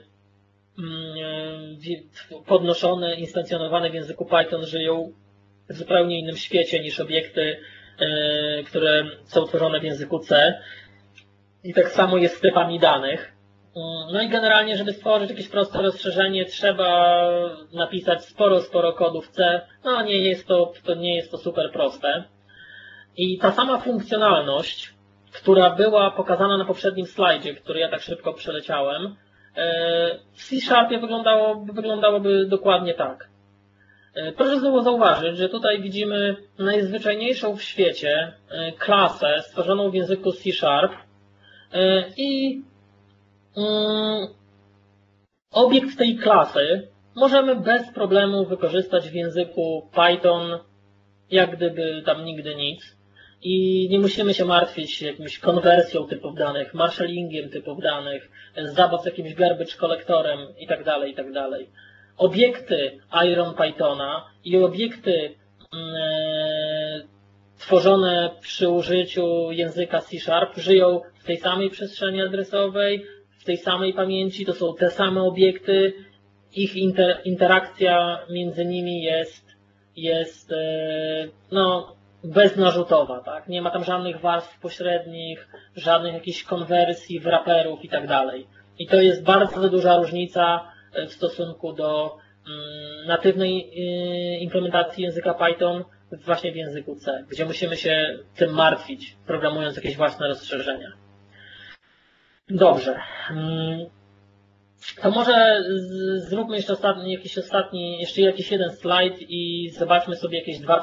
podnoszone, instancjonowane w języku Python żyją w zupełnie innym świecie niż obiekty, które są tworzone w języku C. I tak samo jest z typami danych. No i generalnie, żeby stworzyć jakieś proste rozszerzenie, trzeba napisać sporo kodu w C. No nie jest to super proste. I ta sama funkcjonalność, która była pokazana na poprzednim slajdzie, który ja tak szybko przeleciałem, w C# wyglądałoby dokładnie tak. Proszę znowu zauważyć, że tutaj widzimy najzwyczajniejszą w świecie klasę stworzoną w języku C# i obiekt tej klasy możemy bez problemu wykorzystać w języku Python, jak gdyby tam nigdy nic. I nie musimy się martwić jakimś konwersją typów danych, marshallingiem typów danych, zabaw z jakimś garbage collectorem itd., itd. Obiekty IronPythona i obiekty tworzone przy użyciu języka C# żyją w tej samej przestrzeni adresowej, w tej samej pamięci, to są te same obiekty, ich interakcja między nimi jest no, beznarzutowa, tak? Nie ma tam żadnych warstw pośrednich, żadnych jakichś konwersji, wraperów i tak dalej. I to jest bardzo duża różnica w stosunku do natywnej implementacji języka Python właśnie w języku C, gdzie musimy się tym martwić, programując jakieś własne rozszerzenia. Dobrze. To może zróbmy jeszcze jakiś jeden slajd i zobaczmy sobie jakieś dwa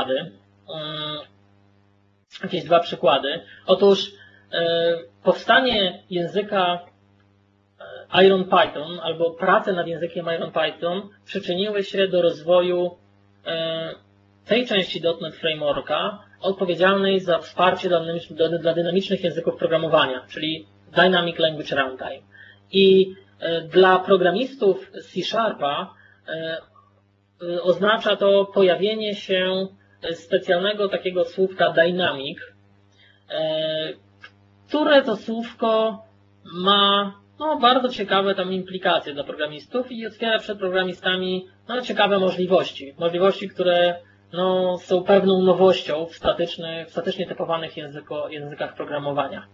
przykłady. Otóż powstanie języka IronPython albo prace nad językiem IronPython przyczyniły się do rozwoju tej części .NET Frameworka odpowiedzialnej za wsparcie dla dynamicznych języków programowania, czyli Dynamic Language Runtime. I dla programistów C# oznacza to pojawienie się specjalnego takiego słówka dynamic, które to słówko ma no, bardzo ciekawe tam implikacje dla programistów i otwiera przed programistami no, ciekawe możliwości, które no, są pewną nowością w statycznie typowanych językach programowania.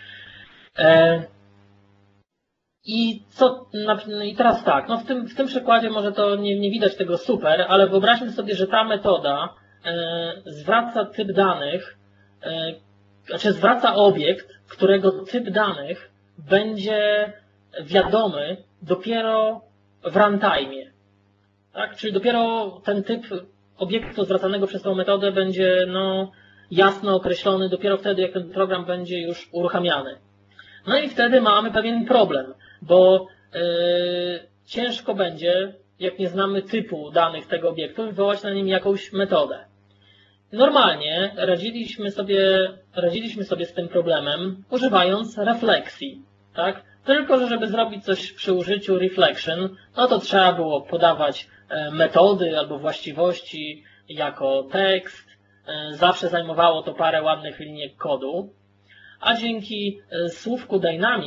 I teraz tak, no w tym przykładzie może to nie widać tego super, ale wyobraźmy sobie, że ta metoda zwraca typ danych, znaczy zwraca obiekt, którego typ danych będzie wiadomy dopiero w runtime. Tak? Czyli dopiero ten typ obiektu zwracanego przez tą metodę będzie no, jasno określony dopiero wtedy, jak ten program będzie już uruchamiany. No i wtedy mamy pewien problem, bo ciężko będzie, jak nie znamy typu danych tego obiektu, wywołać na nim jakąś metodę. Normalnie radziliśmy sobie z tym problemem używając refleksji, tak? Tylko, że żeby zrobić coś przy użyciu reflection, no to trzeba było podawać metody albo właściwości jako tekst. Zawsze zajmowało to parę ładnych linijek kodu. A dzięki słówku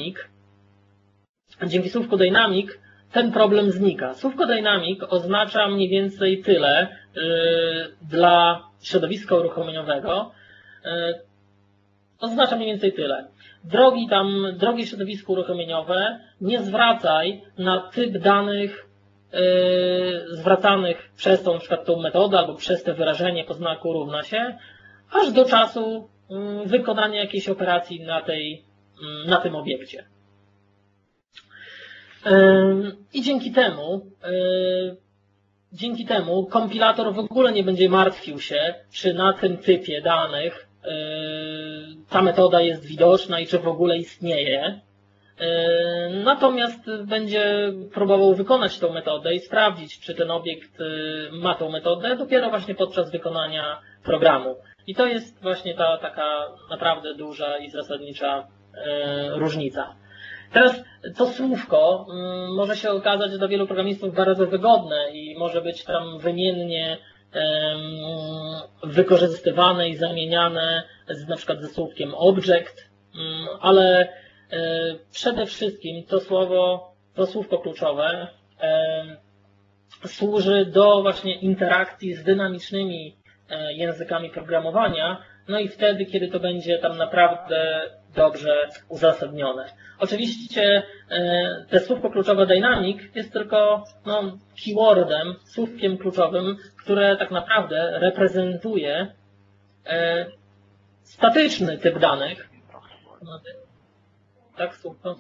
dynamic ten problem znika. Słówko dynamic oznacza mniej więcej tyle dla środowiska uruchomieniowego. Oznacza mniej więcej tyle. Drogie środowisko uruchomieniowe, nie zwracaj na typ danych zwracanych przez tą, na przykład tą metodę albo przez to wyrażenie po znaku równa się, aż do czasu wykonania jakiejś operacji na tym obiekcie. I dzięki temu kompilator w ogóle nie będzie martwił się, czy na tym typie danych ta metoda jest widoczna i czy w ogóle istnieje. Natomiast będzie próbował wykonać tą metodę i sprawdzić, czy ten obiekt ma tą metodę dopiero właśnie podczas wykonania programu. I to jest właśnie ta taka naprawdę duża i zasadnicza różnica. Teraz to słówko może się okazać dla wielu programistów bardzo wygodne i może być tam wymiennie wykorzystywane i zamieniane na przykład ze słówkiem object, ale przede wszystkim to słówko kluczowe służy do właśnie interakcji z dynamicznymi językami programowania, no i wtedy, kiedy to będzie tam naprawdę dobrze uzasadnione. Oczywiście te słówko kluczowe dynamic jest tylko keywordem, słówkiem kluczowym, które tak naprawdę reprezentuje statyczny typ danych. Tak, słucham.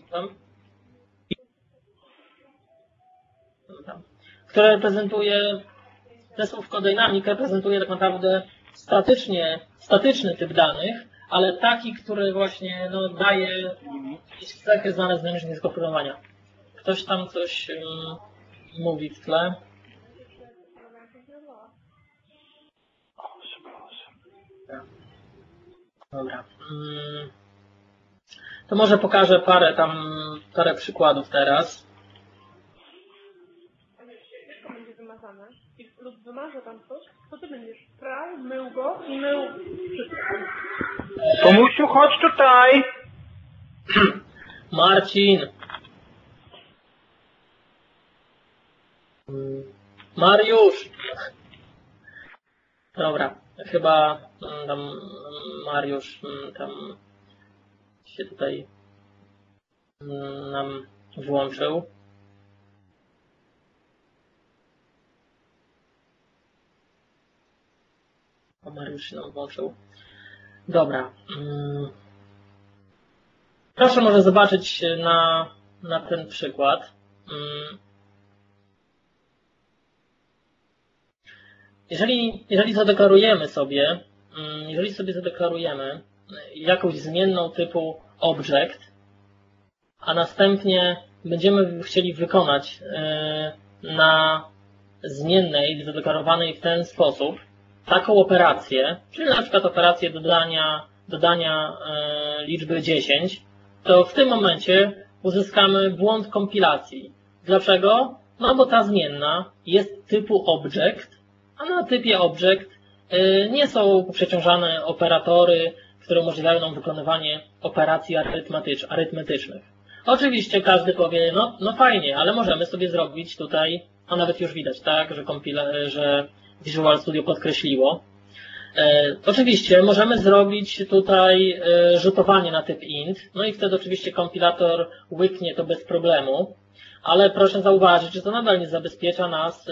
Które reprezentuje, te słówko dynamic reprezentuje tak naprawdę statyczny typ danych, ale taki, który właśnie daje jakieś cechy znane z dynamicznego programowania. Ktoś tam coś mówi w tle. Dobra. To może pokażę parę przykładów teraz.
To będzie wymazane lub wymarzę tam coś, to ty będziesz prał, mył go i mył wszystko.
Tomusiu, chodź tutaj!
Marcin! Mariusz! Dobra, chyba tam Mariusz tam się tutaj nam włączył. Mariusz się nam włączył. Dobra. Proszę może zobaczyć na ten przykład. Jeżeli zadeklarujemy sobie, zadeklarujemy jakąś zmienną typu object, a następnie będziemy chcieli wykonać na zmiennej zadeklarowanej w ten sposób taką operację, czyli na przykład operację dodania liczby 10, to w tym momencie uzyskamy błąd kompilacji. Dlaczego? No bo ta zmienna jest typu object, a na typie object nie są przeciążane operatory, które umożliwiają nam wykonywanie operacji arytmetycznych. Oczywiście każdy powie, no fajnie, ale możemy sobie zrobić tutaj, a nawet już widać, tak, że Visual Studio podkreśliło. Oczywiście możemy zrobić tutaj rzutowanie na typ int, no i wtedy oczywiście kompilator łyknie to bez problemu, ale proszę zauważyć, że to nadal nie zabezpiecza nas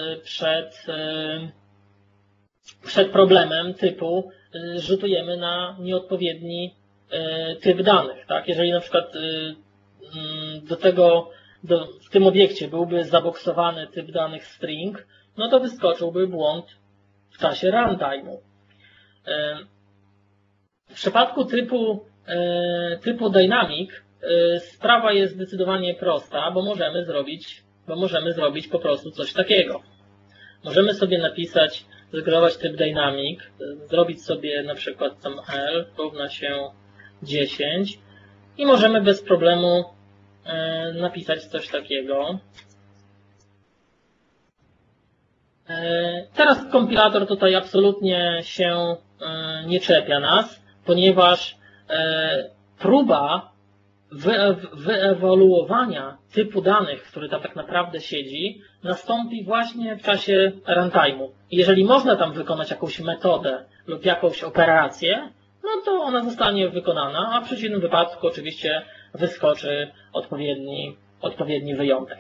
przed problemem typu rzutujemy na nieodpowiedni typ danych. Tak? Jeżeli na przykład w tym obiekcie byłby zaboksowany typ danych string, no to wyskoczyłby błąd w czasie runtime'u. W przypadku typu dynamic sprawa jest zdecydowanie prosta, bo możemy zrobić po prostu coś takiego. Możemy sobie napisać zdeklarować typ dynamic, zrobić sobie na przykład tam L równa się 10 i możemy bez problemu napisać coś takiego. Teraz kompilator tutaj absolutnie się nie czepia nas, ponieważ próba wyewoluowania typu danych, który tam tak naprawdę siedzi, nastąpi właśnie w czasie runtime'u. Jeżeli można tam wykonać jakąś metodę lub jakąś operację, no to ona zostanie wykonana, a w przeciwnym wypadku oczywiście wyskoczy odpowiedni wyjątek.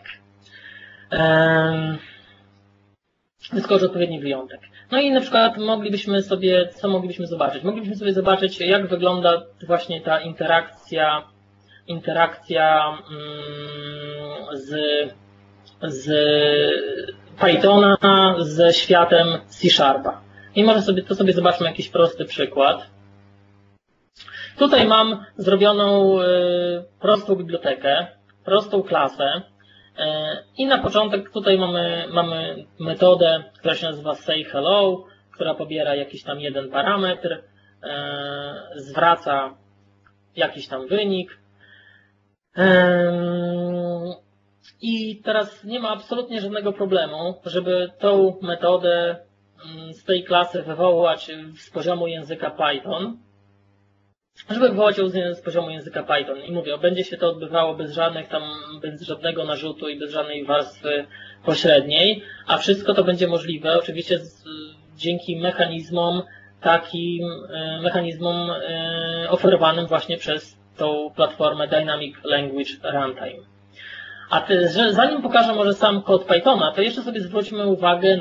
No i na przykład moglibyśmy sobie zobaczyć? Moglibyśmy sobie zobaczyć, jak wygląda właśnie ta interakcja z Pythona ze światem C#. I może sobie zobaczmy jakiś prosty przykład. Tutaj mam zrobioną prostą bibliotekę, prostą klasę i na początek tutaj mamy metodę, która się nazywa sayHello, która pobiera jakiś tam jeden parametr, zwraca jakiś tam wynik. I teraz nie ma absolutnie żadnego problemu, żeby tą metodę z tej klasy wywołać z poziomu języka Python. I mówię, będzie się to odbywało bez żadnego narzutu i bez żadnej warstwy pośredniej, a wszystko to będzie możliwe oczywiście dzięki mechanizmom oferowanym właśnie przez tą platformę Dynamic Language Runtime. Zanim pokażę może sam kod Pythona, to jeszcze sobie zwróćmy uwagę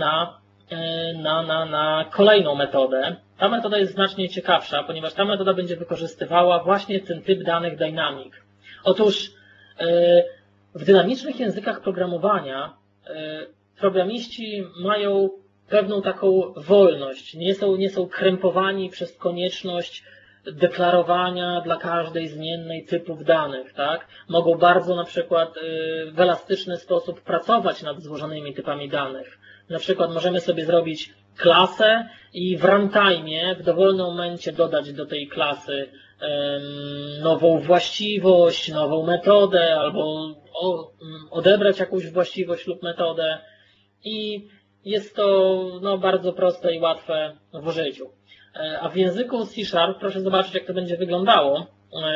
na kolejną metodę. Ta metoda jest znacznie ciekawsza, ponieważ ta metoda będzie wykorzystywała właśnie ten typ danych dynamic. Otóż w dynamicznych językach programowania programiści mają pewną taką wolność, nie są krępowani przez konieczność deklarowania dla każdej zmiennej typów danych, tak? Mogą bardzo na przykład w elastyczny sposób pracować nad złożonymi typami danych. Na przykład możemy sobie zrobić klasę i w runtime w dowolnym momencie dodać do tej klasy nową właściwość, nową metodę albo odebrać jakąś właściwość lub metodę i jest to bardzo proste i łatwe w użyciu. A w języku C#, proszę zobaczyć jak to będzie wyglądało.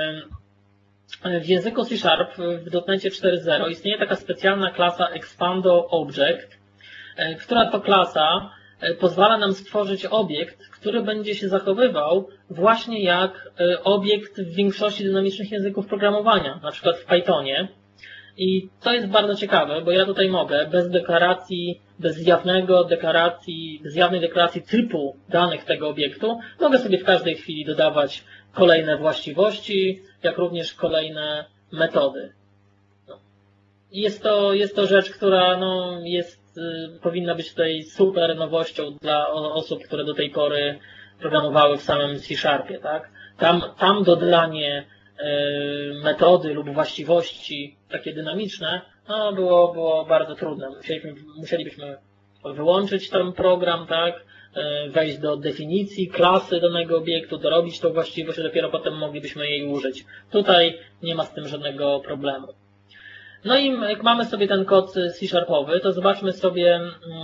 W języku C# w .NET 4.0 istnieje taka specjalna klasa Expando Object, która to klasa pozwala nam stworzyć obiekt, który będzie się zachowywał właśnie jak obiekt w większości dynamicznych języków programowania, na przykład w Pythonie. I to jest bardzo ciekawe, bo ja tutaj mogę bez deklaracji, bez jawnej deklaracji typu danych tego obiektu, mogę sobie w każdej chwili dodawać kolejne właściwości, jak również kolejne metody. Jest to rzecz, która powinna być tutaj super nowością dla osób, które do tej pory programowały w samym C#, tak? Tam dodanie metody lub właściwości takie dynamiczne było bardzo trudne. Musielibyśmy wyłączyć ten program, tak? Wejść do definicji klasy danego obiektu, dorobić tą właściwość, a dopiero potem moglibyśmy jej użyć. Tutaj nie ma z tym żadnego problemu. No i jak mamy sobie ten kod C#owy, to zobaczmy sobie,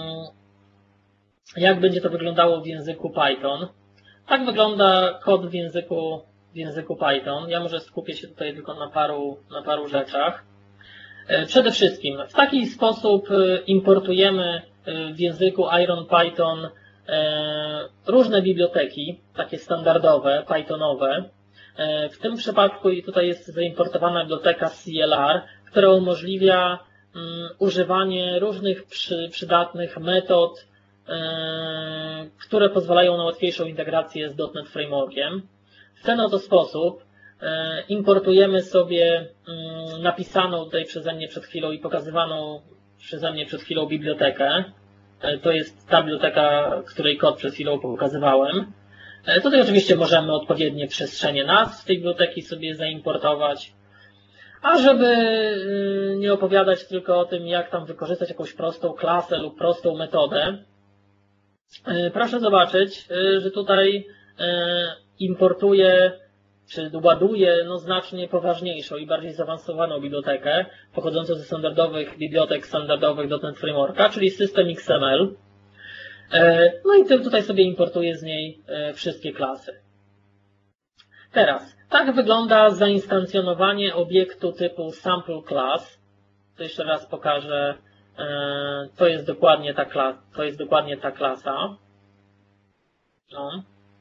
jak będzie to wyglądało w języku Python. Tak wygląda kod w języku Python. Ja może skupię się tutaj tylko na paru rzeczach. Przede wszystkim w taki sposób importujemy w języku IronPython różne biblioteki, takie standardowe, pythonowe. W tym przypadku tutaj jest zaimportowana biblioteka CLR, która umożliwia używanie różnych przydatnych metod, które pozwalają na łatwiejszą integrację z .NET Frameworkiem. W ten oto sposób importujemy sobie napisaną tutaj przeze mnie przed chwilą i pokazywaną przeze mnie przed chwilą bibliotekę. To jest ta biblioteka, której kod przed chwilą pokazywałem. Tutaj oczywiście możemy odpowiednie przestrzenie nazw tej biblioteki sobie zaimportować. A żeby nie opowiadać tylko o tym, jak tam wykorzystać jakąś prostą klasę lub prostą metodę, Proszę zobaczyć, że tutaj importuję, czy ładuję znacznie poważniejszą i bardziej zaawansowaną bibliotekę, pochodzącą ze standardowych bibliotek standardowych .NET Frameworka, czyli system XML. No i tutaj sobie importuję z niej wszystkie klasy. Teraz, tak wygląda zainstancjonowanie obiektu typu sample class. To jeszcze raz pokażę, to jest dokładnie ta klasa. No.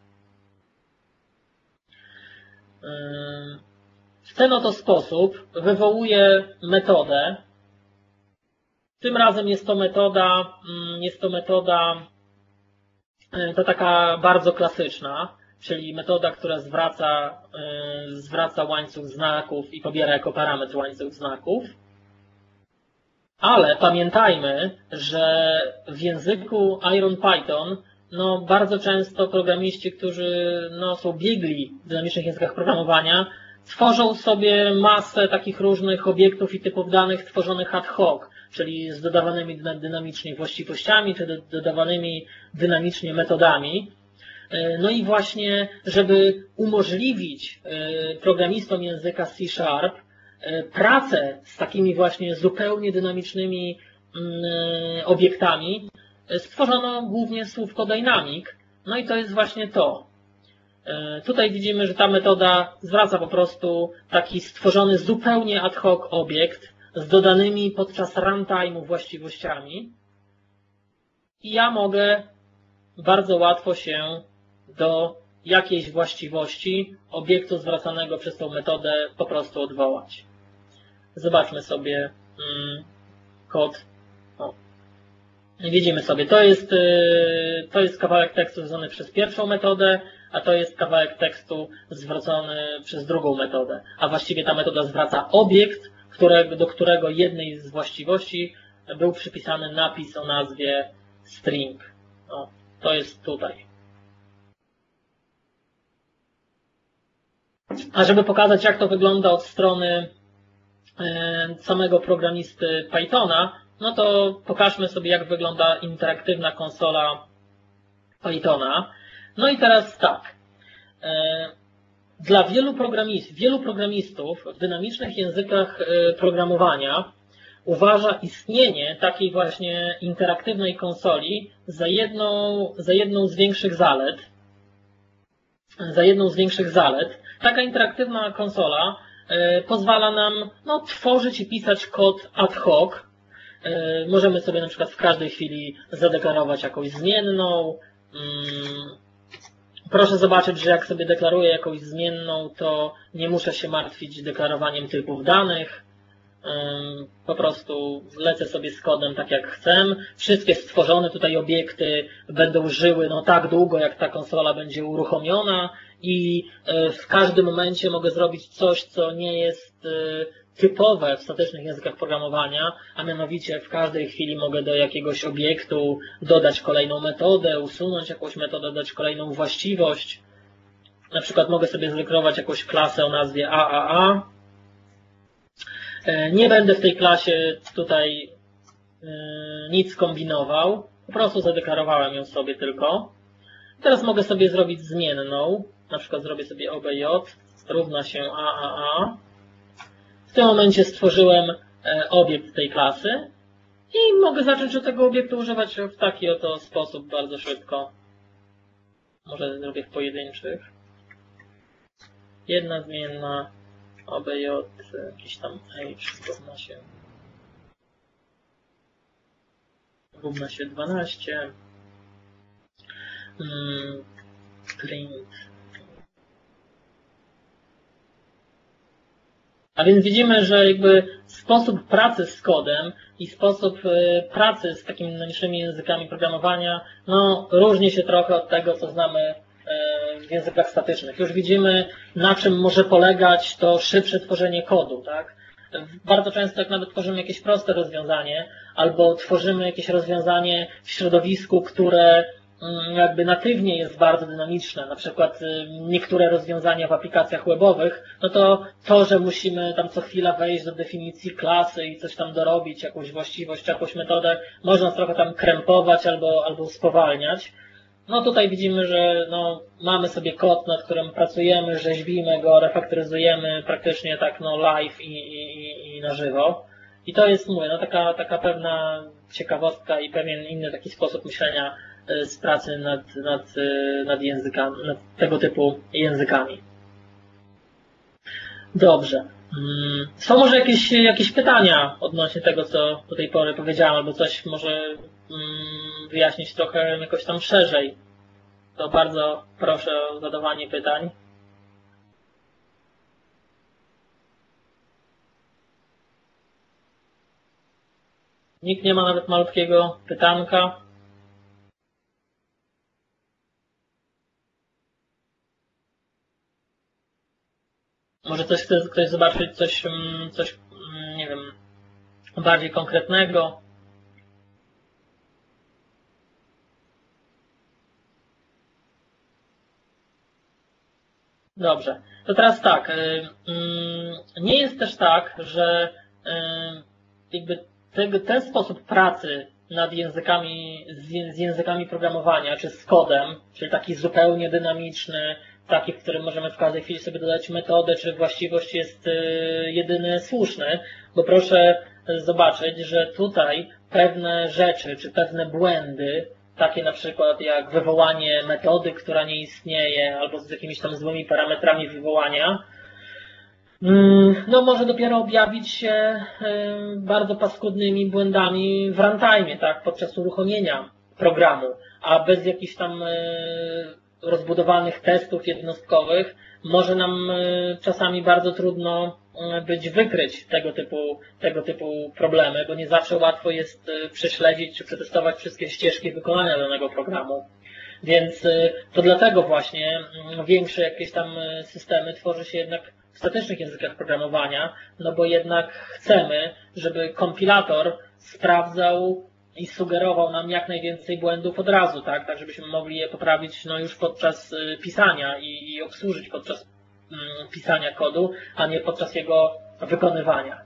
W ten oto sposób wywołuję metodę. Tym razem jest to metoda taka bardzo klasyczna, czyli metoda, która zwraca łańcuch znaków i pobiera jako parametr łańcuch znaków. Ale pamiętajmy, że w języku IronPython bardzo często programiści, którzy są biegli w dynamicznych językach programowania, tworzą sobie masę takich różnych obiektów i typów danych tworzonych ad hoc, czyli z dodawanymi dynamicznie właściwościami, czy dodawanymi dynamicznie metodami. No i właśnie, żeby umożliwić programistom języka C# pracę z takimi właśnie zupełnie dynamicznymi obiektami, stworzono głównie słówko dynamic, no i to jest właśnie to. Tutaj widzimy, że ta metoda zwraca po prostu taki stworzony zupełnie ad hoc obiekt z dodanymi podczas runtime'u właściwościami i ja mogę bardzo łatwo się do jakiejś właściwości obiektu zwracanego przez tą metodę po prostu odwołać. Zobaczmy sobie kod. Widzimy sobie, to jest kawałek tekstu zwrócony przez pierwszą metodę, a to jest kawałek tekstu zwrócony przez drugą metodę. A właściwie ta metoda zwraca obiekt, do którego jednej z właściwości był przypisany napis o nazwie string. To jest tutaj. A żeby pokazać, jak to wygląda od strony samego programisty Pythona, to pokażmy sobie, jak wygląda interaktywna konsola Pythona. No i teraz tak. Dla wielu programistów w dynamicznych językach programowania uważa istnienie takiej właśnie interaktywnej konsoli za jedną z większych zalet. Taka interaktywna konsola pozwala nam tworzyć i pisać kod ad hoc. Możemy sobie na przykład w każdej chwili zadeklarować jakąś zmienną. Proszę zobaczyć, że jak sobie deklaruję jakąś zmienną, to nie muszę się martwić deklarowaniem typów danych. Po prostu lecę sobie z kodem tak jak chcę. Wszystkie stworzone tutaj obiekty będą żyły tak długo, jak ta konsola będzie uruchomiona i w każdym momencie mogę zrobić coś, co nie jest typowe w statycznych językach programowania, a mianowicie w każdej chwili mogę do jakiegoś obiektu dodać kolejną metodę, usunąć jakąś metodę, dodać kolejną właściwość. Na przykład mogę sobie zadeklarować jakąś klasę o nazwie AAA. Nie będę w tej klasie tutaj nic kombinował, po prostu zadeklarowałem ją sobie tylko. Teraz mogę sobie zrobić zmienną, na przykład zrobię sobie obj równa się AAA. W tym momencie stworzyłem obiekt tej klasy i mogę zacząć tego obiektu używać w taki oto sposób bardzo szybko. Może zrobię w pojedynczych. Jedna zmienna, obj, jakiś tam h równa się 12. Print. A więc widzimy, że jakby sposób pracy z kodem i sposób pracy z takimi dynamicznymi językami programowania różni się trochę od tego, co znamy w językach statycznych. Już widzimy, na czym może polegać to szybsze tworzenie kodu, tak? Bardzo często jak nawet tworzymy jakieś proste rozwiązanie albo tworzymy jakieś rozwiązanie w środowisku, które jakby natywnie jest bardzo dynamiczne, na przykład niektóre rozwiązania w aplikacjach webowych, no to, że musimy tam co chwila wejść do definicji klasy i coś tam dorobić, jakąś właściwość, jakąś metodę, można trochę tam krępować albo spowalniać. No tutaj widzimy, że no, mamy sobie kod, nad którym pracujemy, rzeźbimy go, refaktoryzujemy praktycznie tak no, live i na żywo. I to jest, mówię, no, taka pewna ciekawostka i pewien inny taki sposób myślenia z pracy nad językami, nad tego typu językami. Dobrze. Są może jakieś pytania odnośnie tego, co do tej pory powiedziałem, albo coś może wyjaśnić trochę jakoś tam szerzej. To bardzo proszę o zadawanie pytań. Nikt nie ma nawet malutkiego pytanka. Może coś chce ktoś zobaczyć, coś nie wiem, bardziej konkretnego. Dobrze. To teraz tak. Nie jest też tak, że jakby ten sposób pracy nad językami, z językami programowania, czy z kodem, czyli taki zupełnie dynamiczny, taki, w którym możemy w każdej chwili sobie dodać metodę, czy właściwość jest jedyny słuszny, bo proszę zobaczyć, że tutaj pewne rzeczy, czy pewne błędy, takie na przykład jak wywołanie metody, która nie istnieje, albo z jakimiś tam złymi parametrami wywołania, no może dopiero objawić się bardzo paskudnymi błędami w runtime, tak, podczas uruchomienia programu, a bez jakichś tam rozbudowanych testów jednostkowych może nam czasami bardzo trudno być wykryć tego typu problemy, bo nie zawsze łatwo jest prześledzić czy przetestować wszystkie ścieżki wykonania danego programu. Więc to dlatego właśnie większe jakieś tam systemy tworzy się jednak w statycznych językach programowania, no bo jednak chcemy, żeby kompilator sprawdzał i sugerował nam jak najwięcej błędów od razu, tak żebyśmy mogli je poprawić no już podczas pisania i obsłużyć podczas pisania kodu, a nie podczas jego wykonywania.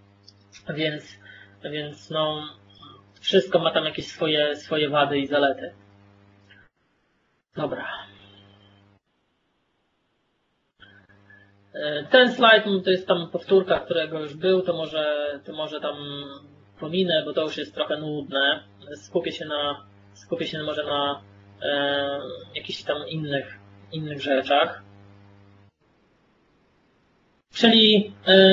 Więc no, wszystko ma tam jakieś swoje wady i zalety. Dobra. Ten slajd to jest tam powtórka, którego już był, to może tam pominę, bo to już jest trochę nudne. Skupię się może na jakichś tam innych rzeczach. Czyli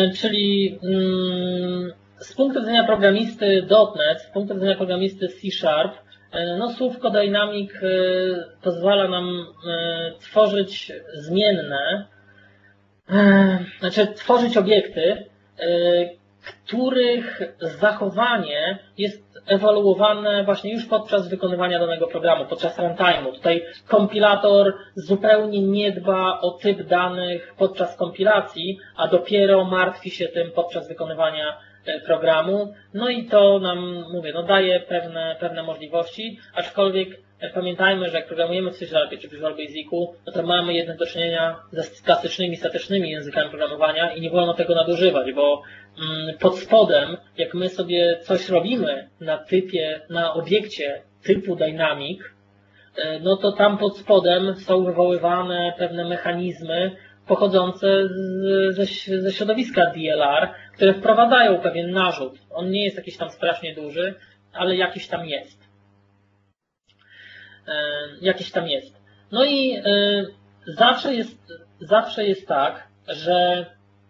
z punktu widzenia programisty .NET, z punktu widzenia programisty C#, no słówko dynamic pozwala nam tworzyć zmienne, znaczy tworzyć obiekty, których zachowanie jest ewaluowane właśnie już podczas wykonywania danego programu, podczas runtime'u. Tutaj kompilator zupełnie nie dba o typ danych podczas kompilacji, a dopiero martwi się tym podczas wykonywania programu. No i to nam, mówię, no daje pewne możliwości, aczkolwiek pamiętajmy, że jak programujemy w C# czy w Visual Basicu, no to mamy jednak do czynienia ze klasycznymi, statycznymi językami programowania i nie wolno tego nadużywać, bo pod spodem, jak my sobie coś robimy na obiekcie typu dynamic, no to tam pod spodem są wywoływane pewne mechanizmy pochodzące ze środowiska DLR, które wprowadzają pewien narzut. On nie jest jakiś tam strasznie duży, ale jakiś tam jest. No i zawsze jest tak, że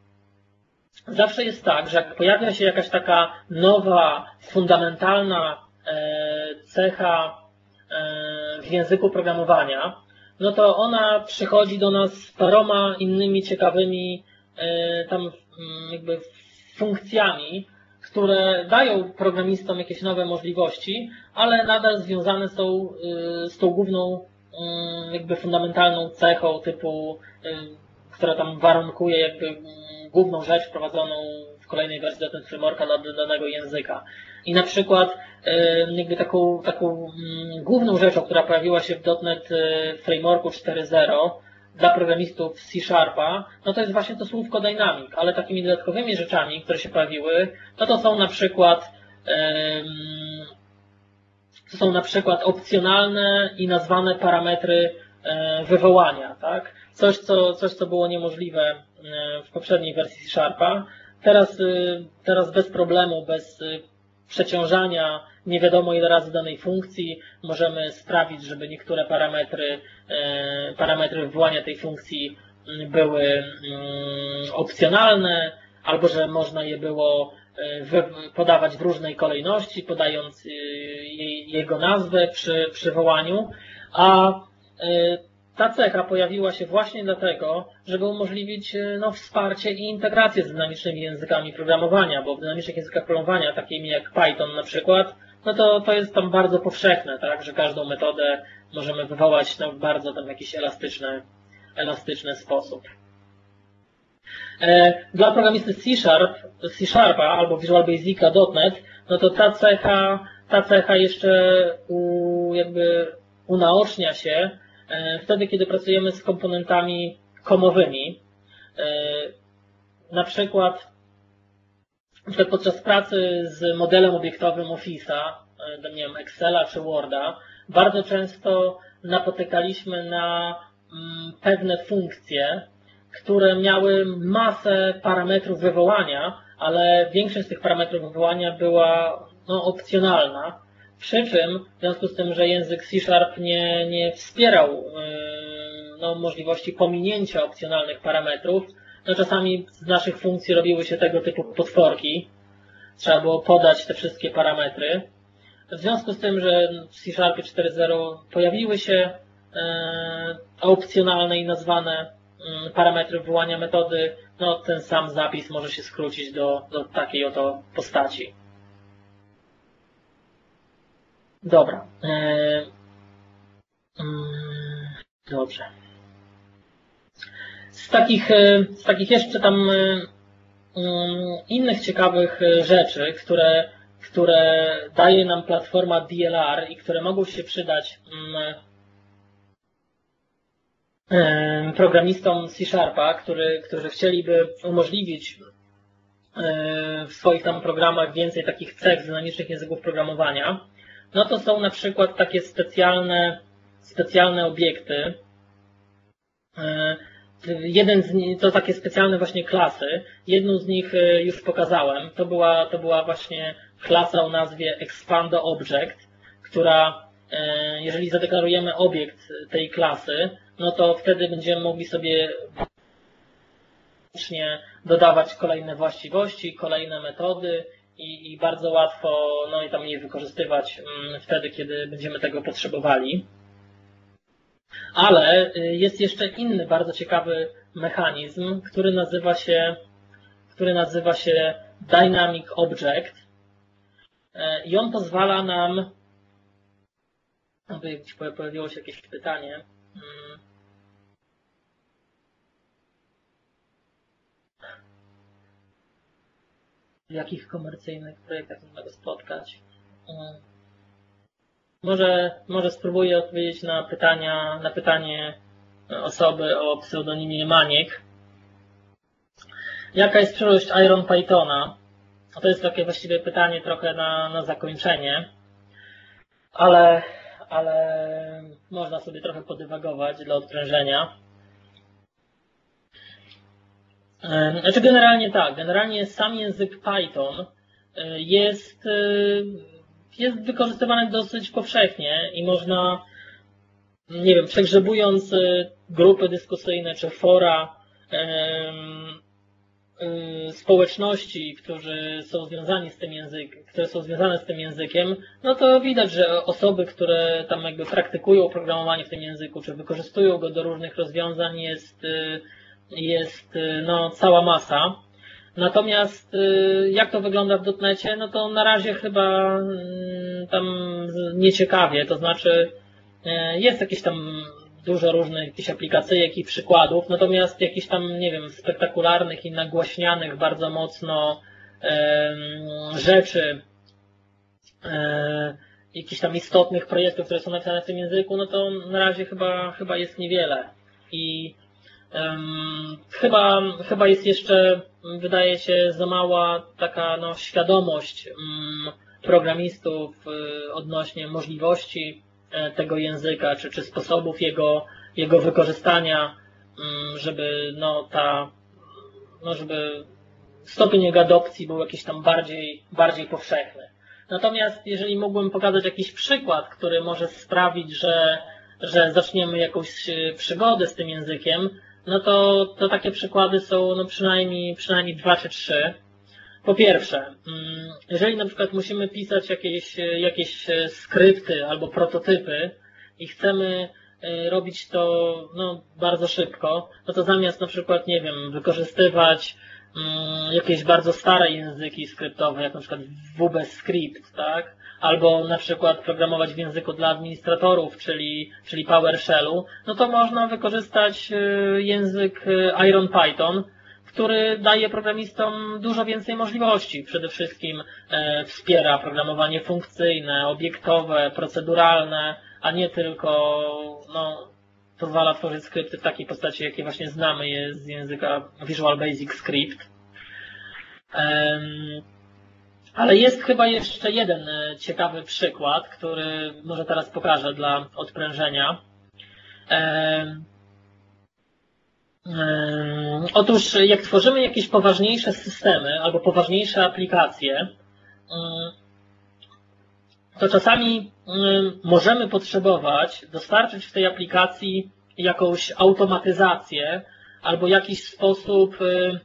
jak pojawia się jakaś taka nowa, fundamentalna cecha w języku programowania, no to ona przychodzi do nas z paroma innymi ciekawymi tam jakby funkcjami, które dają programistom jakieś nowe możliwości, ale nadal związane są z tą główną jakby fundamentalną cechą typu, która tam warunkuje jakby główną rzecz wprowadzoną w kolejnej wersji .NET Frameworka dla danego języka. I na przykład jakby taką główną rzeczą, która pojawiła się w .NET Frameworku 4.0 dla programistów C#, no to jest właśnie to słówko dynamic, ale takimi dodatkowymi rzeczami, które się pojawiły, no to są na przykład opcjonalne i nazwane parametry wywołania, tak? Coś, co było niemożliwe w poprzedniej wersji C#. Teraz bez problemu, bez przeciążania nie wiadomo ile razy danej funkcji możemy sprawić, żeby niektóre parametry wywołania tej funkcji były opcjonalne, albo że można je było podawać w różnej kolejności, podając jego nazwę przy wołaniu, a ta cecha pojawiła się właśnie dlatego, żeby umożliwić wsparcie i integrację z dynamicznymi językami programowania, bo w dynamicznych językach programowania, takimi jak Python na przykład, no to jest tam bardzo powszechne, tak, że każdą metodę możemy wywołać w bardzo tam jakiś elastyczny sposób. Dla programisty C# albo Visual Basica .NET, no to ta cecha jeszcze jakby unaocznia się wtedy, kiedy pracujemy z komponentami komowymi. Na przykład podczas pracy z modelem obiektowym Office'a, nie wiem, Excela czy Worda, bardzo często napotykaliśmy na pewne funkcje, które miały masę parametrów wywołania, ale większość z tych parametrów wywołania była opcjonalna. Przy czym, w związku z tym, że język C# nie wspierał możliwości pominięcia opcjonalnych parametrów, no czasami z naszych funkcji robiły się tego typu potworki. Trzeba było podać te wszystkie parametry. W związku z tym, że w C# 4.0 pojawiły się opcjonalne i nazwane parametry wywołania metody, no ten sam zapis może się skrócić do takiej oto postaci. Dobra. Dobrze. Z takich jeszcze tam innych ciekawych rzeczy, które daje nam platforma DLR i które mogą się przydać programistom C#, którzy chcieliby umożliwić w swoich tam programach więcej takich cech z dynamicznych języków programowania, no to są na przykład takie specjalne obiekty. Jeden z nich to takie specjalne właśnie klasy. Jedną z nich już pokazałem. To była właśnie klasa o nazwie Expando Object, która, jeżeli zadeklarujemy obiekt tej klasy, no to wtedy będziemy mogli sobie dodawać kolejne właściwości, kolejne metody i bardzo łatwo i tam je wykorzystywać wtedy, kiedy będziemy tego potrzebowali. Ale jest jeszcze inny bardzo ciekawy mechanizm, który nazywa się Dynamic Object i on pozwala nam, aby pojawiło się jakieś pytanie. W jakich komercyjnych projektach można go spotkać? Może spróbuję odpowiedzieć na pytanie osoby o pseudonimie Maniek. Jaka jest przyszłość Iron Pythona? To jest takie właściwie pytanie trochę na zakończenie, ale można sobie trochę podywagować dla odprężenia. Znaczy generalnie tak, generalnie sam język Python jest wykorzystywany dosyć powszechnie i można, nie wiem, przegrzebując grupy dyskusyjne czy fora społeczności, które są związane z tym językiem, no to widać, że osoby, które tam jakby praktykują oprogramowanie w tym języku, czy wykorzystują go do różnych rozwiązań jest cała masa. Natomiast jak to wygląda w .NETie, no to na razie chyba tam nieciekawie, to znaczy jest jakieś tam dużo różnych jakichś aplikacyjek i przykładów, natomiast jakichś tam, nie wiem, spektakularnych i nagłaśnianych bardzo mocno rzeczy, jakichś tam istotnych projektów, które są napisane w tym języku, no to na razie chyba jest niewiele. I chyba jest jeszcze, wydaje się, za mała taka świadomość programistów odnośnie możliwości tego języka, czy sposobów jego wykorzystania, żeby żeby stopień jego adopcji był jakiś tam bardziej powszechny. Natomiast jeżeli mógłbym pokazać jakiś przykład, który może sprawić, że zaczniemy jakąś przygodę z tym językiem, no to takie przykłady są przynajmniej 2 czy 3. Po pierwsze, jeżeli na przykład musimy pisać jakieś skrypty albo prototypy i chcemy robić to bardzo szybko, no to zamiast na przykład, nie wiem, wykorzystywać jakieś bardzo stare języki skryptowe, jak na przykład VBScript, tak? Albo na przykład programować w języku dla administratorów, czyli PowerShellu, no to można wykorzystać język IronPython, który daje programistom dużo więcej możliwości. Przede wszystkim wspiera programowanie funkcyjne, obiektowe, proceduralne, a nie tylko pozwala tworzyć skrypty w takiej postaci, jakie właśnie znamy je z języka Visual Basic Script. Ale jest chyba jeszcze jeden ciekawy przykład, który może teraz pokażę dla odprężenia. Otóż jak tworzymy jakieś poważniejsze systemy albo poważniejsze aplikacje, to czasami możemy potrzebować dostarczyć w tej aplikacji jakąś automatyzację albo jakiś sposób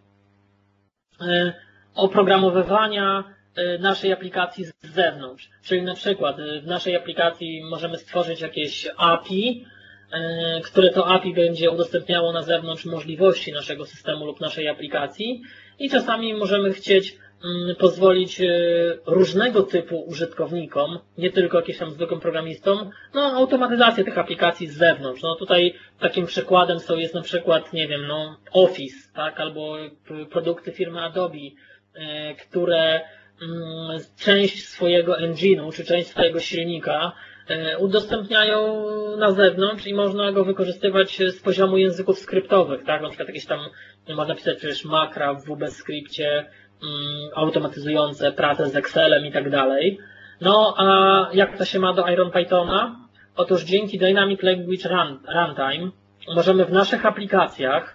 oprogramowywania naszej aplikacji z zewnątrz. Czyli na przykład w naszej aplikacji możemy stworzyć jakieś API, które to API będzie udostępniało na zewnątrz możliwości naszego systemu lub naszej aplikacji i czasami możemy chcieć pozwolić różnego typu użytkownikom, nie tylko jakimś tam zwykłym programistom, automatyzację tych aplikacji z zewnątrz. Tutaj takim przykładem jest na przykład, nie wiem, Office, tak, albo produkty firmy Adobe, które część swojego engine'u, czy część swojego silnika udostępniają na zewnątrz i można go wykorzystywać z poziomu języków skryptowych, tak? Na przykład jakieś tam, można pisać przecież makra w VBScriptie automatyzujące pracę z Excelem i tak dalej. A jak to się ma do IronPythona? Otóż dzięki Dynamic Language Runtime możemy w naszych aplikacjach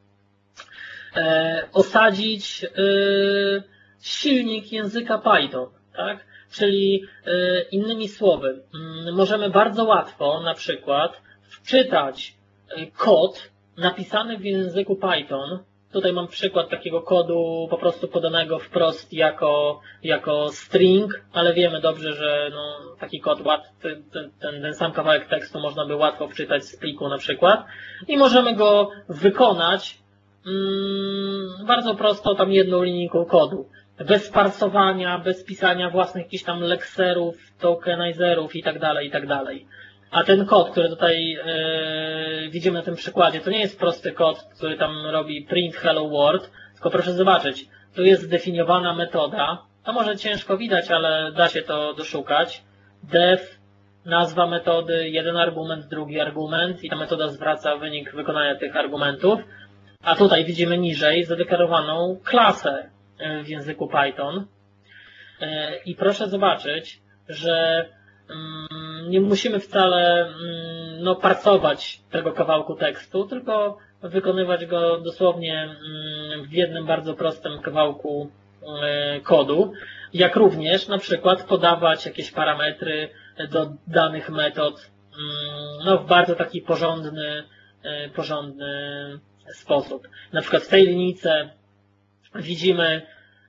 osadzić silnik języka Python, tak? Czyli innymi słowy, możemy bardzo łatwo na przykład wczytać kod napisany w języku Python. Tutaj mam przykład takiego kodu po prostu podanego wprost jako string, ale wiemy dobrze, że taki kod, ten sam kawałek tekstu można by łatwo wczytać z pliku na przykład i możemy go wykonać bardzo prosto tam jedną linijką kodu. Bez parsowania, bez pisania własnych jakichś tam lekserów, tokenizerów i tak dalej. A ten kod, który tutaj widzimy na tym przykładzie, to nie jest prosty kod, który tam robi print hello world, tylko proszę zobaczyć, tu jest zdefiniowana metoda, to może ciężko widać, ale da się to doszukać. Def, nazwa metody, jeden argument, drugi argument i ta metoda zwraca wynik wykonania tych argumentów. A tutaj widzimy niżej zadeklarowaną klasę w języku Python. I proszę zobaczyć, że nie musimy wcale parsować tego kawałku tekstu, tylko wykonywać go dosłownie w jednym bardzo prostym kawałku kodu, jak również na przykład podawać jakieś parametry do danych metod w bardzo taki porządny sposób. Na przykład w tej linijce widzimy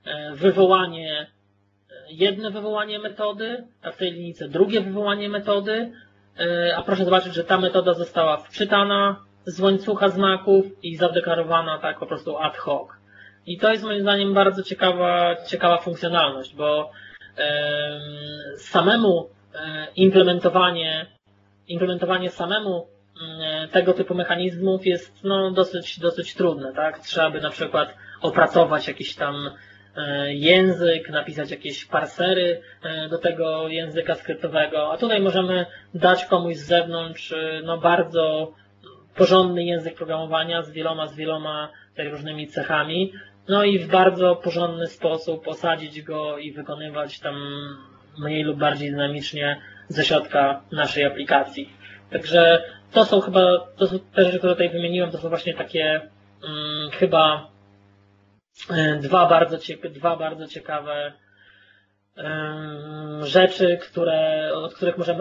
jedno wywołanie metody, a w tej linijce drugie wywołanie metody, a proszę zobaczyć, że ta metoda została wczytana z łańcucha znaków i zadeklarowana tak po prostu ad hoc. I to jest moim zdaniem bardzo ciekawa funkcjonalność, bo samemu implementowanie samemu tego typu mechanizmów jest no, dosyć trudne, tak? Trzeba by na przykład opracować jakiś tam język, napisać jakieś parsery do tego języka skryptowego, a tutaj możemy dać komuś z zewnątrz no, bardzo porządny język programowania z wieloma tutaj różnymi cechami, no i w bardzo porządny sposób osadzić go i wykonywać tam mniej lub bardziej dynamicznie ze środka naszej aplikacji. Także to są te rzeczy, które tutaj wymieniłem, to są właśnie takie chyba dwa bardzo ciekawe rzeczy, od których możemy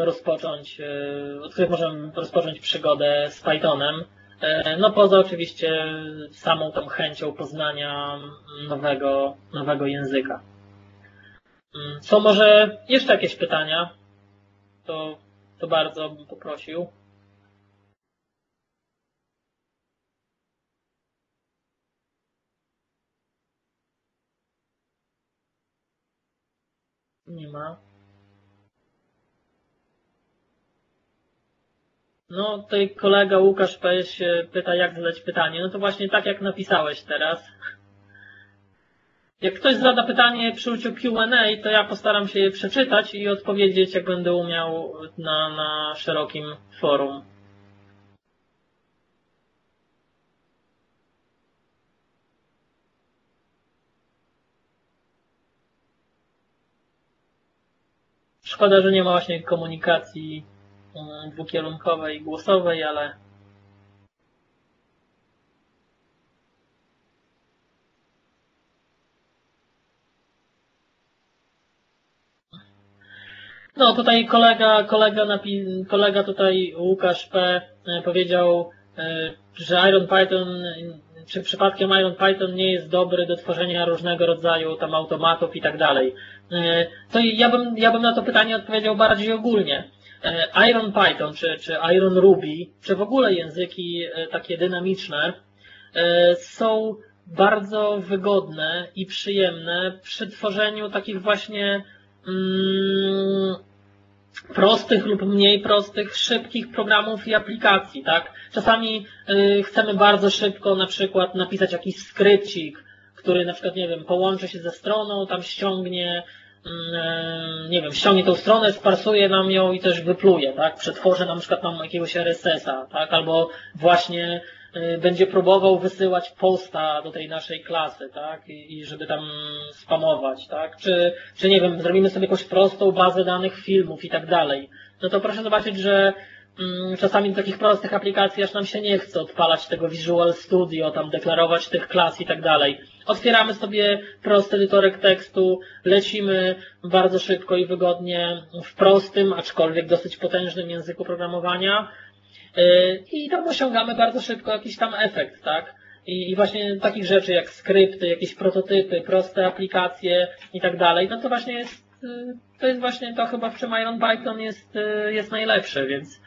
rozpocząć przygodę z Pythonem. No poza oczywiście samą tą chęcią poznania nowego języka. Są może jeszcze jakieś pytania? To bardzo bym poprosił. Nie ma. No, tutaj kolega Łukasz P. się pyta, jak zadać pytanie. No to właśnie tak, jak napisałeś teraz. Jak ktoś zada pytanie przy użyciu Q&A, to ja postaram się je przeczytać i odpowiedzieć, jak będę umiał na szerokim forum. Szkoda, że nie ma właśnie komunikacji dwukierunkowej, głosowej, ale no tutaj kolega tutaj Łukasz P. powiedział, że IronPython, czy przypadkiem IronPython nie jest dobry do tworzenia różnego rodzaju tam automatów i tak dalej. To ja bym na to pytanie odpowiedział bardziej ogólnie. IronPython, czy Iron Ruby, czy w ogóle języki takie dynamiczne są bardzo wygodne i przyjemne przy tworzeniu takich właśnie prostych lub mniej prostych, szybkich programów i aplikacji, tak? Czasami chcemy bardzo szybko na przykład napisać jakiś skrypcik, który na przykład, nie wiem, połączy się ze stroną, tam ściągnie, nie wiem, ściągnie tą stronę, sparsuje nam ją i też wypluje, tak? Przetworzy nam na przykład tam jakiegoś RSS-a, tak? Albo właśnie będzie próbował wysyłać posta do tej naszej klasy, tak? I żeby tam spamować, tak? Czy nie wiem, zrobimy sobie jakąś prostą bazę danych filmów i tak dalej. No to proszę zobaczyć, że czasami do takich prostych aplikacji aż nam się nie chce odpalać tego Visual Studio, tam deklarować tych klas i tak dalej. Otwieramy sobie prosty edytorek tekstu, lecimy bardzo szybko i wygodnie w prostym, aczkolwiek dosyć potężnym języku programowania i tam osiągamy bardzo szybko jakiś tam efekt, tak? I właśnie takich rzeczy jak skrypty, jakieś prototypy, proste aplikacje i tak dalej, no to właśnie jest właśnie to chyba, w czym IronPython jest najlepszy, więc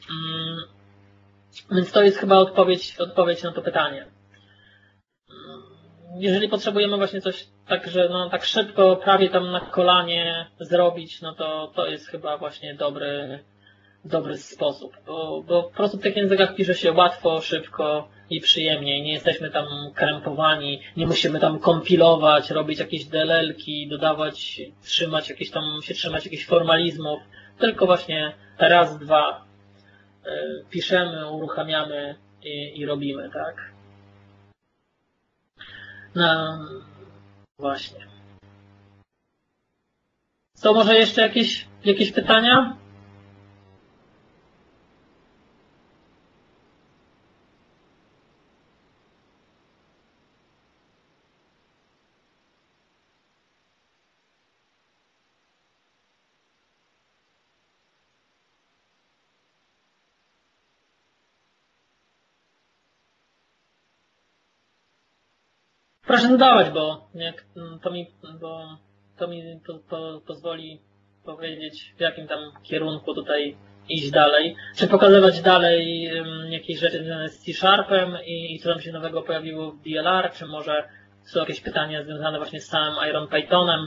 to jest chyba odpowiedź na to pytanie. Jeżeli potrzebujemy właśnie coś tak, że no, tak szybko, prawie tam na kolanie zrobić, no to jest chyba właśnie dobry sposób, bo po prostu w tych językach pisze się łatwo, szybko i przyjemnie. Nie jesteśmy tam krępowani, nie musimy tam kompilować, robić jakieś DLL-ki, dodawać, trzymać jakichś formalizmów, tylko właśnie raz, dwa piszemy, uruchamiamy i robimy, tak? No właśnie. Są może jeszcze jakieś pytania? Proszę zadawać, bo to mi pozwoli powiedzieć, w jakim tam kierunku tutaj iść dalej. Czy pokazywać dalej jakieś rzeczy związane z C-Sharpem i co tam się nowego pojawiło w DLR, czy może są jakieś pytania związane właśnie z samym IronPythonem.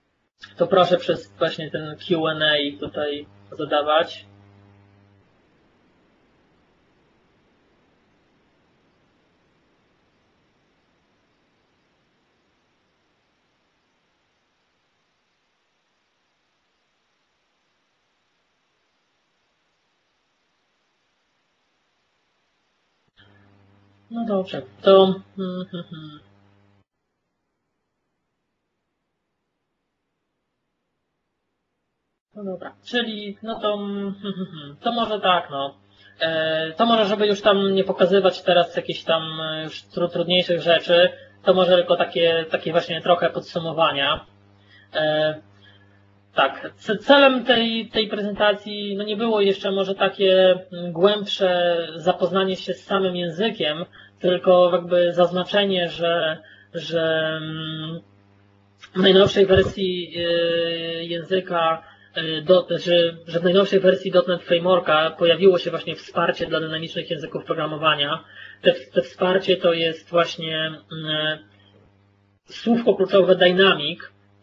To proszę przez właśnie ten Q&A tutaj zadawać. No dobrze, to... No dobra, czyli no to może tak, no. To może, żeby już tam nie pokazywać teraz jakichś tam już trudniejszych rzeczy, to może tylko takie właśnie trochę podsumowania. Tak, celem tej prezentacji no nie było jeszcze może takie głębsze zapoznanie się z samym językiem, tylko jakby zaznaczenie, że w najnowszej wersji języka, że w najnowszej wersji .NET Frameworka pojawiło się właśnie wsparcie dla dynamicznych języków programowania. Te wsparcie to jest właśnie słówko kluczowe dynamic,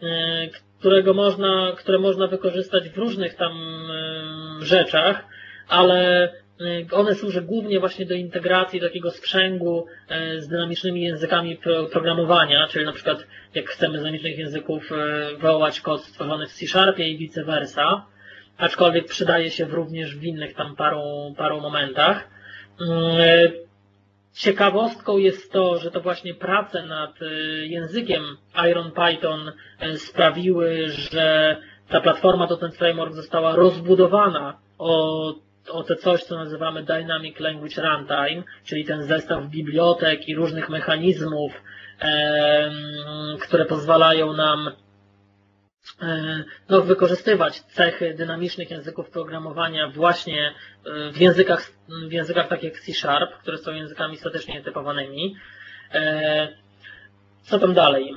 które można wykorzystać w różnych tam rzeczach, ale one służy głównie właśnie do integracji takiego sprzęgu z dynamicznymi językami programowania, czyli na przykład jak chcemy z dynamicznych języków wywołać kod stworzony w C# i vice versa, aczkolwiek przydaje się również w innych tam paru momentach. Ciekawostką jest to, że to właśnie prace nad językiem IronPython sprawiły, że ta platforma .NET Framework została rozbudowana o te coś, co nazywamy Dynamic Language Runtime, czyli ten zestaw bibliotek i różnych mechanizmów, które pozwalają nam wykorzystywać cechy dynamicznych języków programowania właśnie w językach takich jak C#, które są językami statycznie typowanymi. Co tam dalej?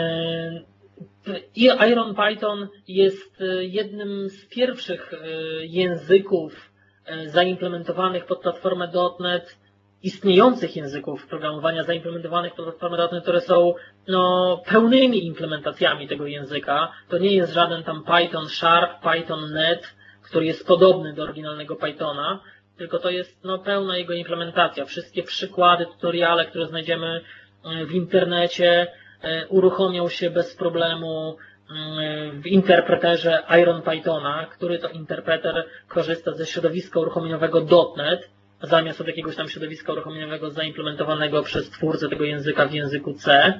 IronPython jest jednym z pierwszych języków zaimplementowanych pod platformę .NET, istniejących języków programowania zaimplementowanych pod platformę .NET, które są pełnymi implementacjami tego języka. To nie jest żaden tam Python Sharp, Python Net, który jest podobny do oryginalnego Pythona, tylko to jest pełna jego implementacja. Wszystkie przykłady, tutoriale, które znajdziemy w internecie, uruchomią się bez problemu w interpreterze IronPythona, który to interpreter korzysta ze środowiska uruchomieniowego .NET, zamiast od jakiegoś tam środowiska uruchomieniowego zaimplementowanego przez twórcę tego języka w języku C.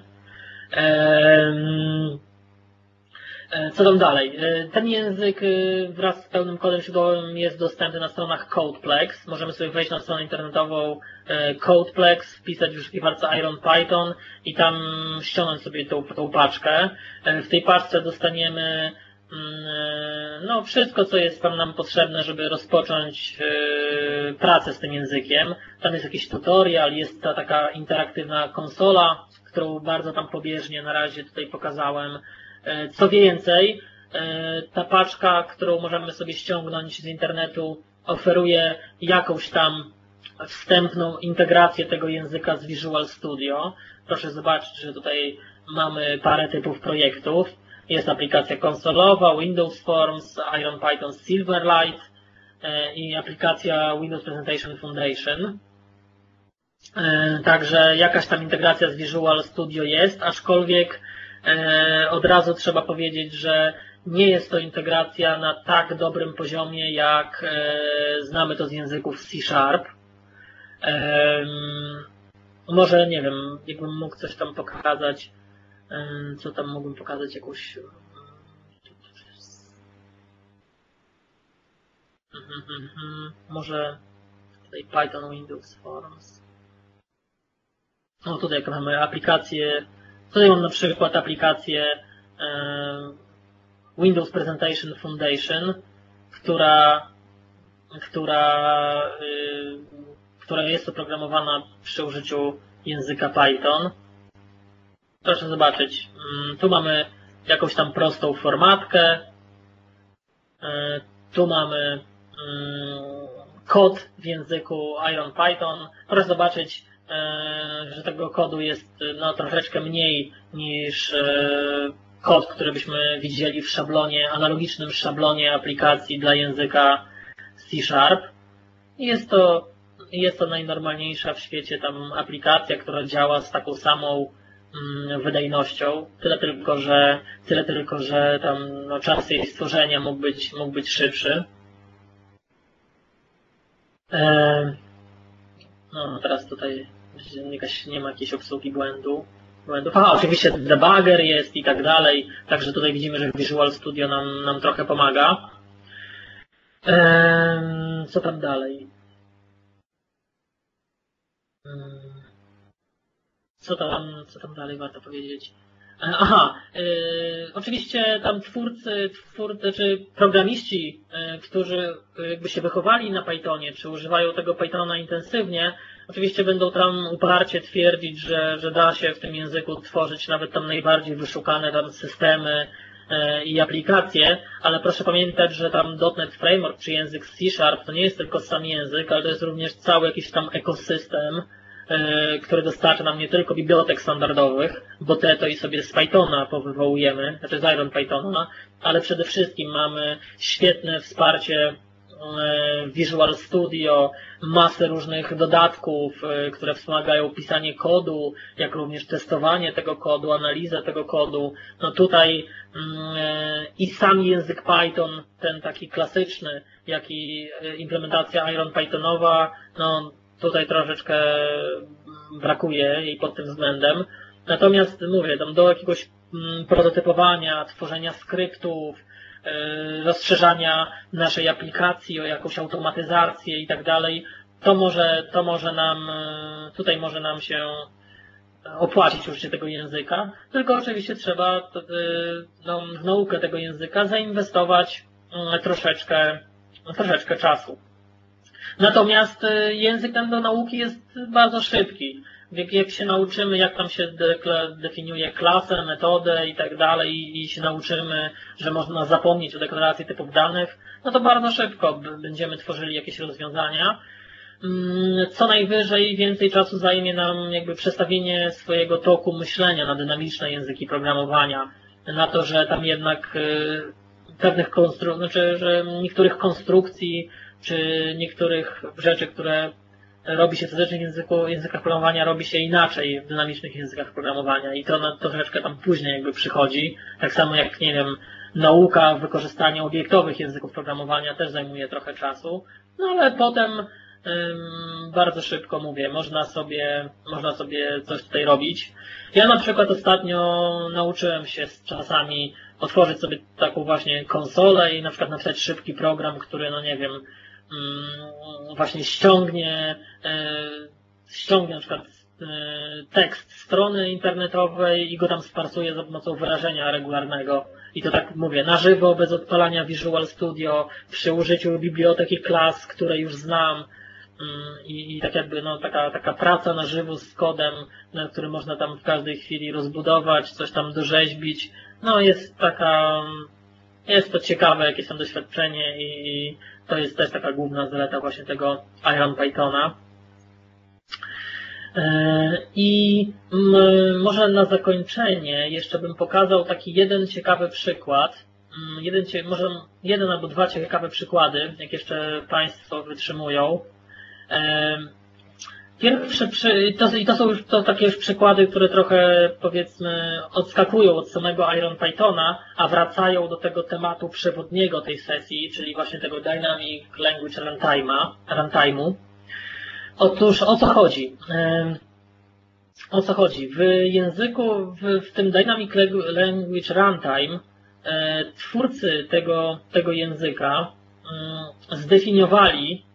Co tam dalej? Ten język wraz z pełnym kodem źródłowym jest dostępny na stronach Codeplex. Możemy sobie wejść na stronę internetową Codeplex, wpisać w wyszukiwarce IronPython i tam ściągnąć sobie tą paczkę. W tej paczce dostaniemy wszystko, co jest tam nam potrzebne, żeby rozpocząć pracę z tym językiem. Tam jest jakiś tutorial, jest ta taka interaktywna konsola, którą bardzo tam pobieżnie na razie tutaj pokazałem. Co więcej, ta paczka, którą możemy sobie ściągnąć z internetu, oferuje jakąś tam wstępną integrację tego języka z Visual Studio. Proszę zobaczyć, że tutaj mamy parę typów projektów. Jest aplikacja konsolowa, Windows Forms, IronPython Silverlight i aplikacja Windows Presentation Foundation. Także jakaś tam integracja z Visual Studio jest, aczkolwiek od razu trzeba powiedzieć, że nie jest to integracja na tak dobrym poziomie, jak znamy to z języków C#. Może, nie wiem, jakbym mógł coś tam pokazać, co tam mógłbym pokazać, jakąś... Może tutaj Python Windows Forms. No tutaj jak mamy aplikację, tutaj mam na przykład aplikację Windows Presentation Foundation, która jest oprogramowana przy użyciu języka Python. Proszę zobaczyć, tu mamy jakąś tam prostą formatkę, tu mamy kod w języku IronPython. Proszę zobaczyć, że tego kodu jest troszeczkę mniej niż kod, który byśmy widzieli w szablonie, analogicznym szablonie aplikacji dla języka C#. Jest to najnormalniejsza w świecie tam aplikacja, która działa z taką samą wydajnością, tyle tylko, że tam czas jej stworzenia mógł być szybszy. Teraz tutaj nie ma jakiejś obsługi błędów. Aha, oczywiście debugger jest i tak dalej, także tutaj widzimy, że Visual Studio nam trochę pomaga. Co tam dalej? Co tam dalej warto powiedzieć? Aha, oczywiście tam twórcy czy programiści, którzy jakby się wychowali na Pythonie, czy używają tego Pythona intensywnie, oczywiście będą tam uparcie twierdzić, że da się w tym języku tworzyć nawet tam najbardziej wyszukane tam systemy i aplikacje, ale proszę pamiętać, że tam .NET Framework czy język C# to nie jest tylko sam język, ale to jest również cały jakiś tam ekosystem, który dostarcza nam nie tylko bibliotek standardowych, bo te to i sobie z Pythona powywołujemy, znaczy z IronPythona, ale przede wszystkim mamy świetne wsparcie Visual Studio, masę różnych dodatków, które wspomagają pisanie kodu, jak również testowanie tego kodu, analizę tego kodu. No tutaj i sam język Python, ten taki klasyczny, jak i implementacja IronPythonowa, no tutaj troszeczkę brakuje jej pod tym względem. Natomiast mówię, tam do jakiegoś prototypowania, tworzenia skryptów, rozszerzania naszej aplikacji o jakąś automatyzację i tak dalej, tutaj może nam się opłacić użycie tego języka, tylko oczywiście trzeba w naukę tego języka zainwestować troszeczkę czasu. Natomiast język ten do nauki jest bardzo szybki. Jak się nauczymy, jak tam się definiuje klasę, metodę i tak dalej i się nauczymy, że można zapomnieć o deklaracji typów danych, no to bardzo szybko będziemy tworzyli jakieś rozwiązania. Co najwyżej więcej czasu zajmie nam jakby przestawienie swojego toku myślenia na dynamiczne języki programowania, na to, że tam jednak pewnych że niektórych konstrukcji czy niektórych rzeczy, które robi się w fizycznych językach programowania, robi się inaczej w dynamicznych językach programowania i to troszeczkę tam później jakby przychodzi. Tak samo jak, nie wiem, nauka wykorzystania obiektowych języków programowania też zajmuje trochę czasu, no ale potem bardzo szybko, mówię, można sobie coś tutaj robić. Ja na przykład ostatnio nauczyłem się czasami otworzyć sobie taką właśnie konsolę i na przykład napisać szybki program, który, no nie wiem, właśnie ściągnie na przykład tekst strony internetowej i go tam sparsuje za pomocą wyrażenia regularnego. I to tak mówię, na żywo, bez odpalania Visual Studio, przy użyciu bibliotek i klas, które już znam. I tak jakby no, taka praca na żywo z kodem, który można tam w każdej chwili rozbudować, coś tam dorzeźbić. No jest to ciekawe jakieś tam doświadczenie i to jest też taka główna zaleta właśnie tego IronPythona. I może na zakończenie jeszcze bym pokazał taki jeden ciekawy przykład, może jeden albo dwa ciekawe przykłady, jak jeszcze Państwo wytrzymują. Pierwsze, to są już takie już przykłady, które trochę, powiedzmy, odskakują od samego IronPythona, a wracają do tego tematu przewodniego tej sesji, czyli właśnie tego Dynamic Language Runtime'u. Otóż o co chodzi? W tym Dynamic Language Runtime twórcy tego języka zdefiniowali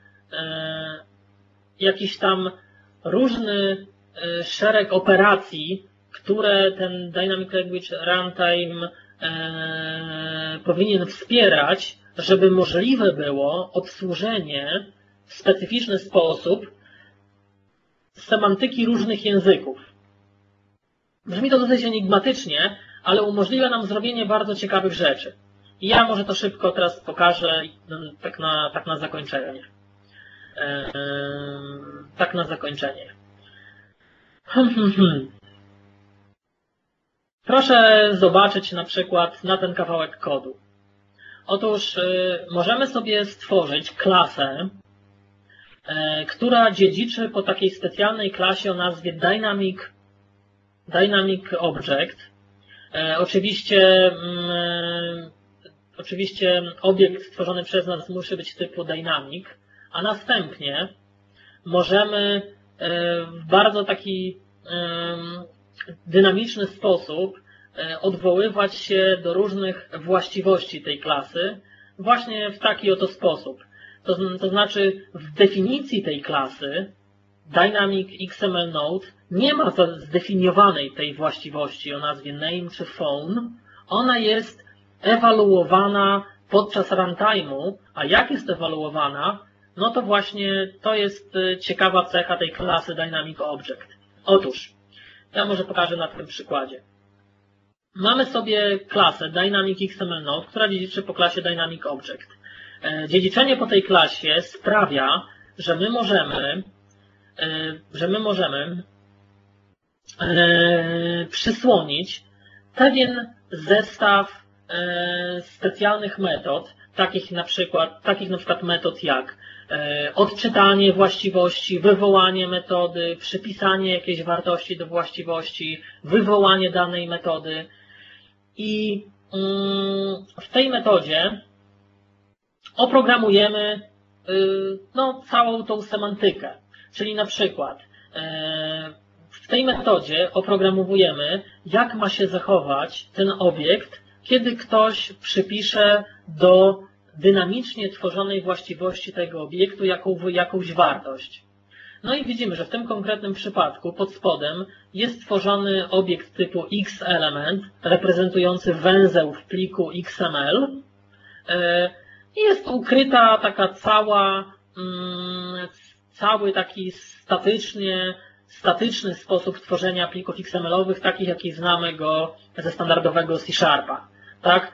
jakiś tam różny szereg operacji, które ten Dynamic Language Runtime powinien wspierać, żeby możliwe było obsłużenie w specyficzny sposób semantyki różnych języków. Brzmi to dosyć enigmatycznie, ale umożliwia nam zrobienie bardzo ciekawych rzeczy. I ja może to szybko teraz pokażę, tak na zakończenie. Tak na zakończenie. Proszę zobaczyć na przykład na ten kawałek kodu. Otóż możemy sobie stworzyć klasę, która dziedziczy po takiej specjalnej klasie o nazwie Dynamic Object. Oczywiście obiekt stworzony przez nas musi być typu Dynamic, a następnie możemy w bardzo taki dynamiczny sposób odwoływać się do różnych właściwości tej klasy właśnie w taki oto sposób. To znaczy w definicji tej klasy Dynamic XML Node nie ma zdefiniowanej tej właściwości o nazwie name czy phone. Ona jest ewaluowana podczas runtime'u, a jak jest ewaluowana, no to właśnie to jest ciekawa cecha tej klasy Dynamic Object. Otóż, ja może pokażę na tym przykładzie. Mamy sobie klasę Dynamic XML Node, która dziedziczy po klasie Dynamic Object. Dziedziczenie po tej klasie sprawia, że my możemy przysłonić pewien zestaw specjalnych metod, takich na przykład metod jak odczytanie właściwości, wywołanie metody, przypisanie jakiejś wartości do właściwości, wywołanie danej metody. I w tej metodzie oprogramujemy całą tą semantykę. Czyli na przykład w tej metodzie oprogramowujemy, jak ma się zachować ten obiekt, kiedy ktoś przypisze do dynamicznie tworzonej właściwości tego obiektu jakąś wartość. No i widzimy, że w tym konkretnym przypadku pod spodem jest tworzony obiekt typu xElement, reprezentujący węzeł w pliku XML i jest ukryta taka cały taki statyczny sposób tworzenia plików XML-owych, takich jaki znamy go ze standardowego C#. Tak?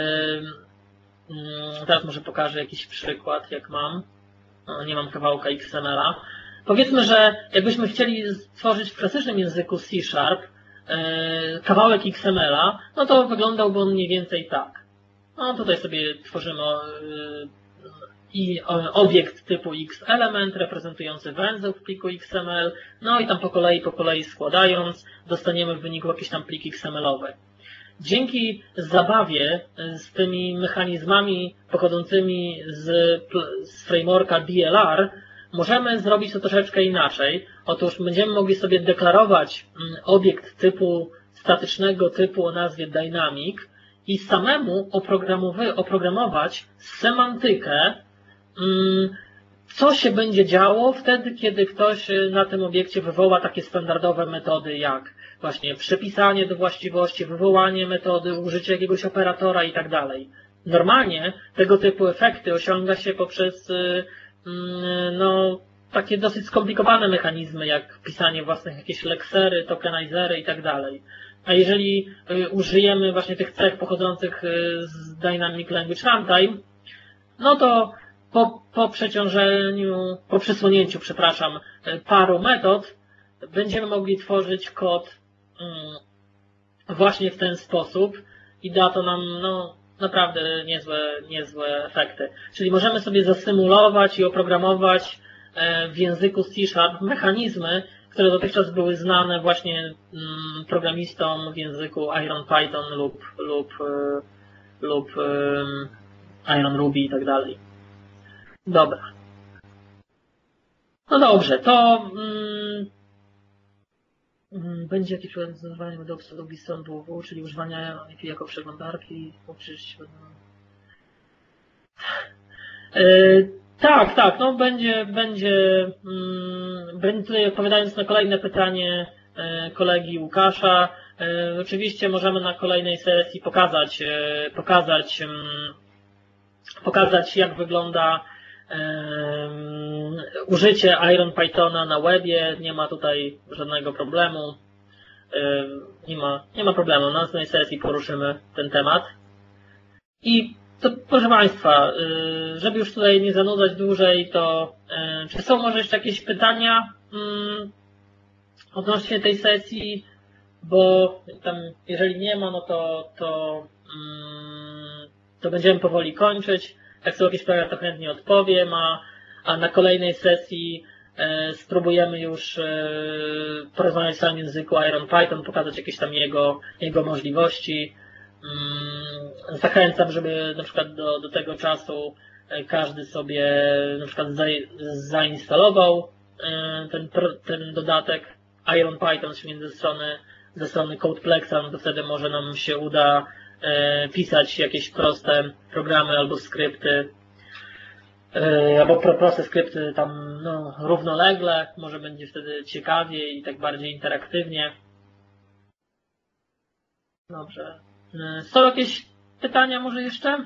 Teraz może pokażę jakiś przykład, jak mam. Nie mam kawałka XML-a. Powiedzmy, że jakbyśmy chcieli stworzyć w klasycznym języku C# kawałek XML-a, no to wyglądałby on mniej więcej tak. No tutaj sobie tworzymy obiekt typu xElement reprezentujący węzeł w pliku XML, no i tam po kolei składając dostaniemy w wyniku jakiś tam plik XML-owy. Dzięki zabawie z tymi mechanizmami pochodzącymi z frameworka DLR możemy zrobić to troszeczkę inaczej. Otóż będziemy mogli sobie deklarować obiekt statycznego typu o nazwie Dynamic i samemu oprogramować semantykę, co się będzie działo wtedy, kiedy ktoś na tym obiekcie wywoła takie standardowe metody jak właśnie przypisanie do właściwości, wywołanie metody, użycie jakiegoś operatora i tak dalej. Normalnie tego typu efekty osiąga się poprzez takie dosyć skomplikowane mechanizmy jak pisanie własnych jakieś leksery, tokenizery i tak dalej. A jeżeli użyjemy właśnie tych cech pochodzących z Dynamic Language Runtime, no to po przysłonięciu paru metod będziemy mogli tworzyć kod właśnie w ten sposób i da to nam naprawdę niezłe efekty. Czyli możemy sobie zasymulować i oprogramować w języku C# mechanizmy, które dotychczas były znane właśnie programistom w języku Iron Python lub Iron Ruby i tak dalej. Dobra. No dobrze, to będzie jakiś rozwiązanie do obsługi stron WW, czyli używania IP jako przeglądarki. Tak, no będzie tutaj odpowiadając na kolejne pytanie kolegi Łukasza. Oczywiście możemy na kolejnej sesji pokazać jak wygląda użycie Iron Pythona na webie. Nie ma tutaj żadnego problemu. Nie ma problemu. Na następnej sesji poruszymy ten temat. I to, proszę Państwa, żeby już tutaj nie zanudzać dłużej, to czy są może jeszcze jakieś pytania odnośnie tej sesji? Bo tam, jeżeli nie ma, no to będziemy powoli kończyć. Jak są jakieś pytania, to chętnie odpowiem, a na kolejnej sesji spróbujemy już porozmawiać w samym języku Iron Python, pokazać jakieś tam jego możliwości. Zachęcam, żeby na przykład do tego czasu każdy sobie na przykład zainstalował ten dodatek IronPython, czyli ze strony Codeplexa, no to wtedy może nam się uda pisać jakieś proste programy albo skrypty, albo proste skrypty tam no, równolegle, może będzie wtedy ciekawiej i tak bardziej interaktywnie. Dobrze. Są jakieś pytania może jeszcze?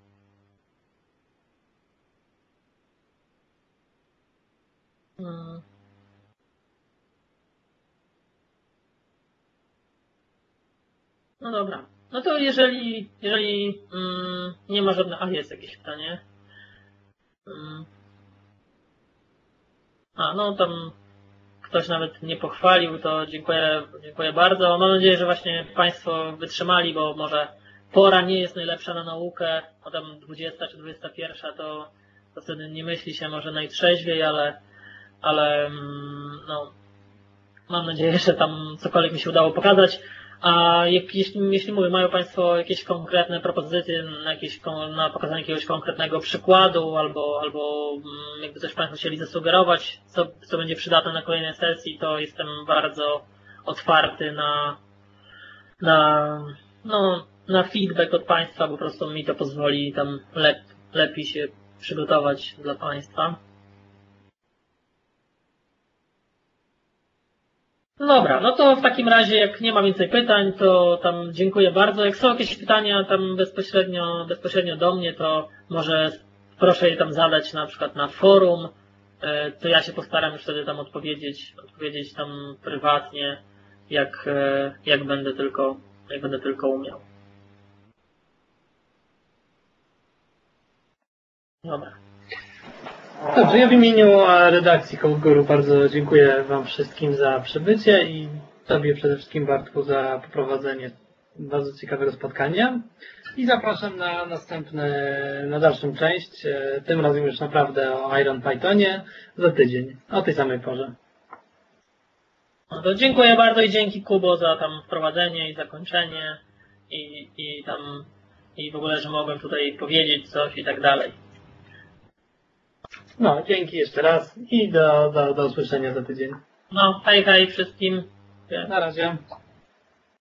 No dobra. No to jeżeli nie ma żadnych... A, jest jakieś pytanie. No tam ktoś nawet nie pochwalił, to dziękuję bardzo. Mam nadzieję, że właśnie Państwo wytrzymali, bo może pora nie jest najlepsza na naukę, a tam 20 czy 21 to wtedy nie myśli się może najtrzeźwiej, ale no, mam nadzieję, że tam cokolwiek mi się udało pokazać. A jeśli mówię, mają Państwo jakieś konkretne propozycje na pokazanie jakiegoś konkretnego przykładu albo jakby coś Państwo chcieli zasugerować, co będzie przydatne na kolejnej sesji, to jestem bardzo otwarty na feedback od Państwa, po prostu mi to pozwoli tam lepiej się przygotować dla Państwa. No dobra, no to w takim razie, jak nie ma więcej pytań, to tam dziękuję bardzo. Jak są jakieś pytania tam bezpośrednio do mnie, to może proszę je tam zadać na przykład na forum, to ja się postaram już wtedy tam odpowiedzieć tam prywatnie, jak będę tylko umiał. Dobra.
Dobrze, ja w imieniu redakcji CodeGuru bardzo dziękuję Wam wszystkim za przybycie i Tobie przede wszystkim, Bartku, za poprowadzenie bardzo ciekawego spotkania i zapraszam na dalszą część, tym razem już naprawdę o IronPythonie za tydzień, o tej samej porze.
No to dziękuję bardzo i dzięki Kubo za tam wprowadzenie i zakończenie i w ogóle, że mogłem tutaj powiedzieć coś i tak dalej.
No, dzięki jeszcze raz i do usłyszenia za tydzień.
No, hej wszystkim.
Na razie.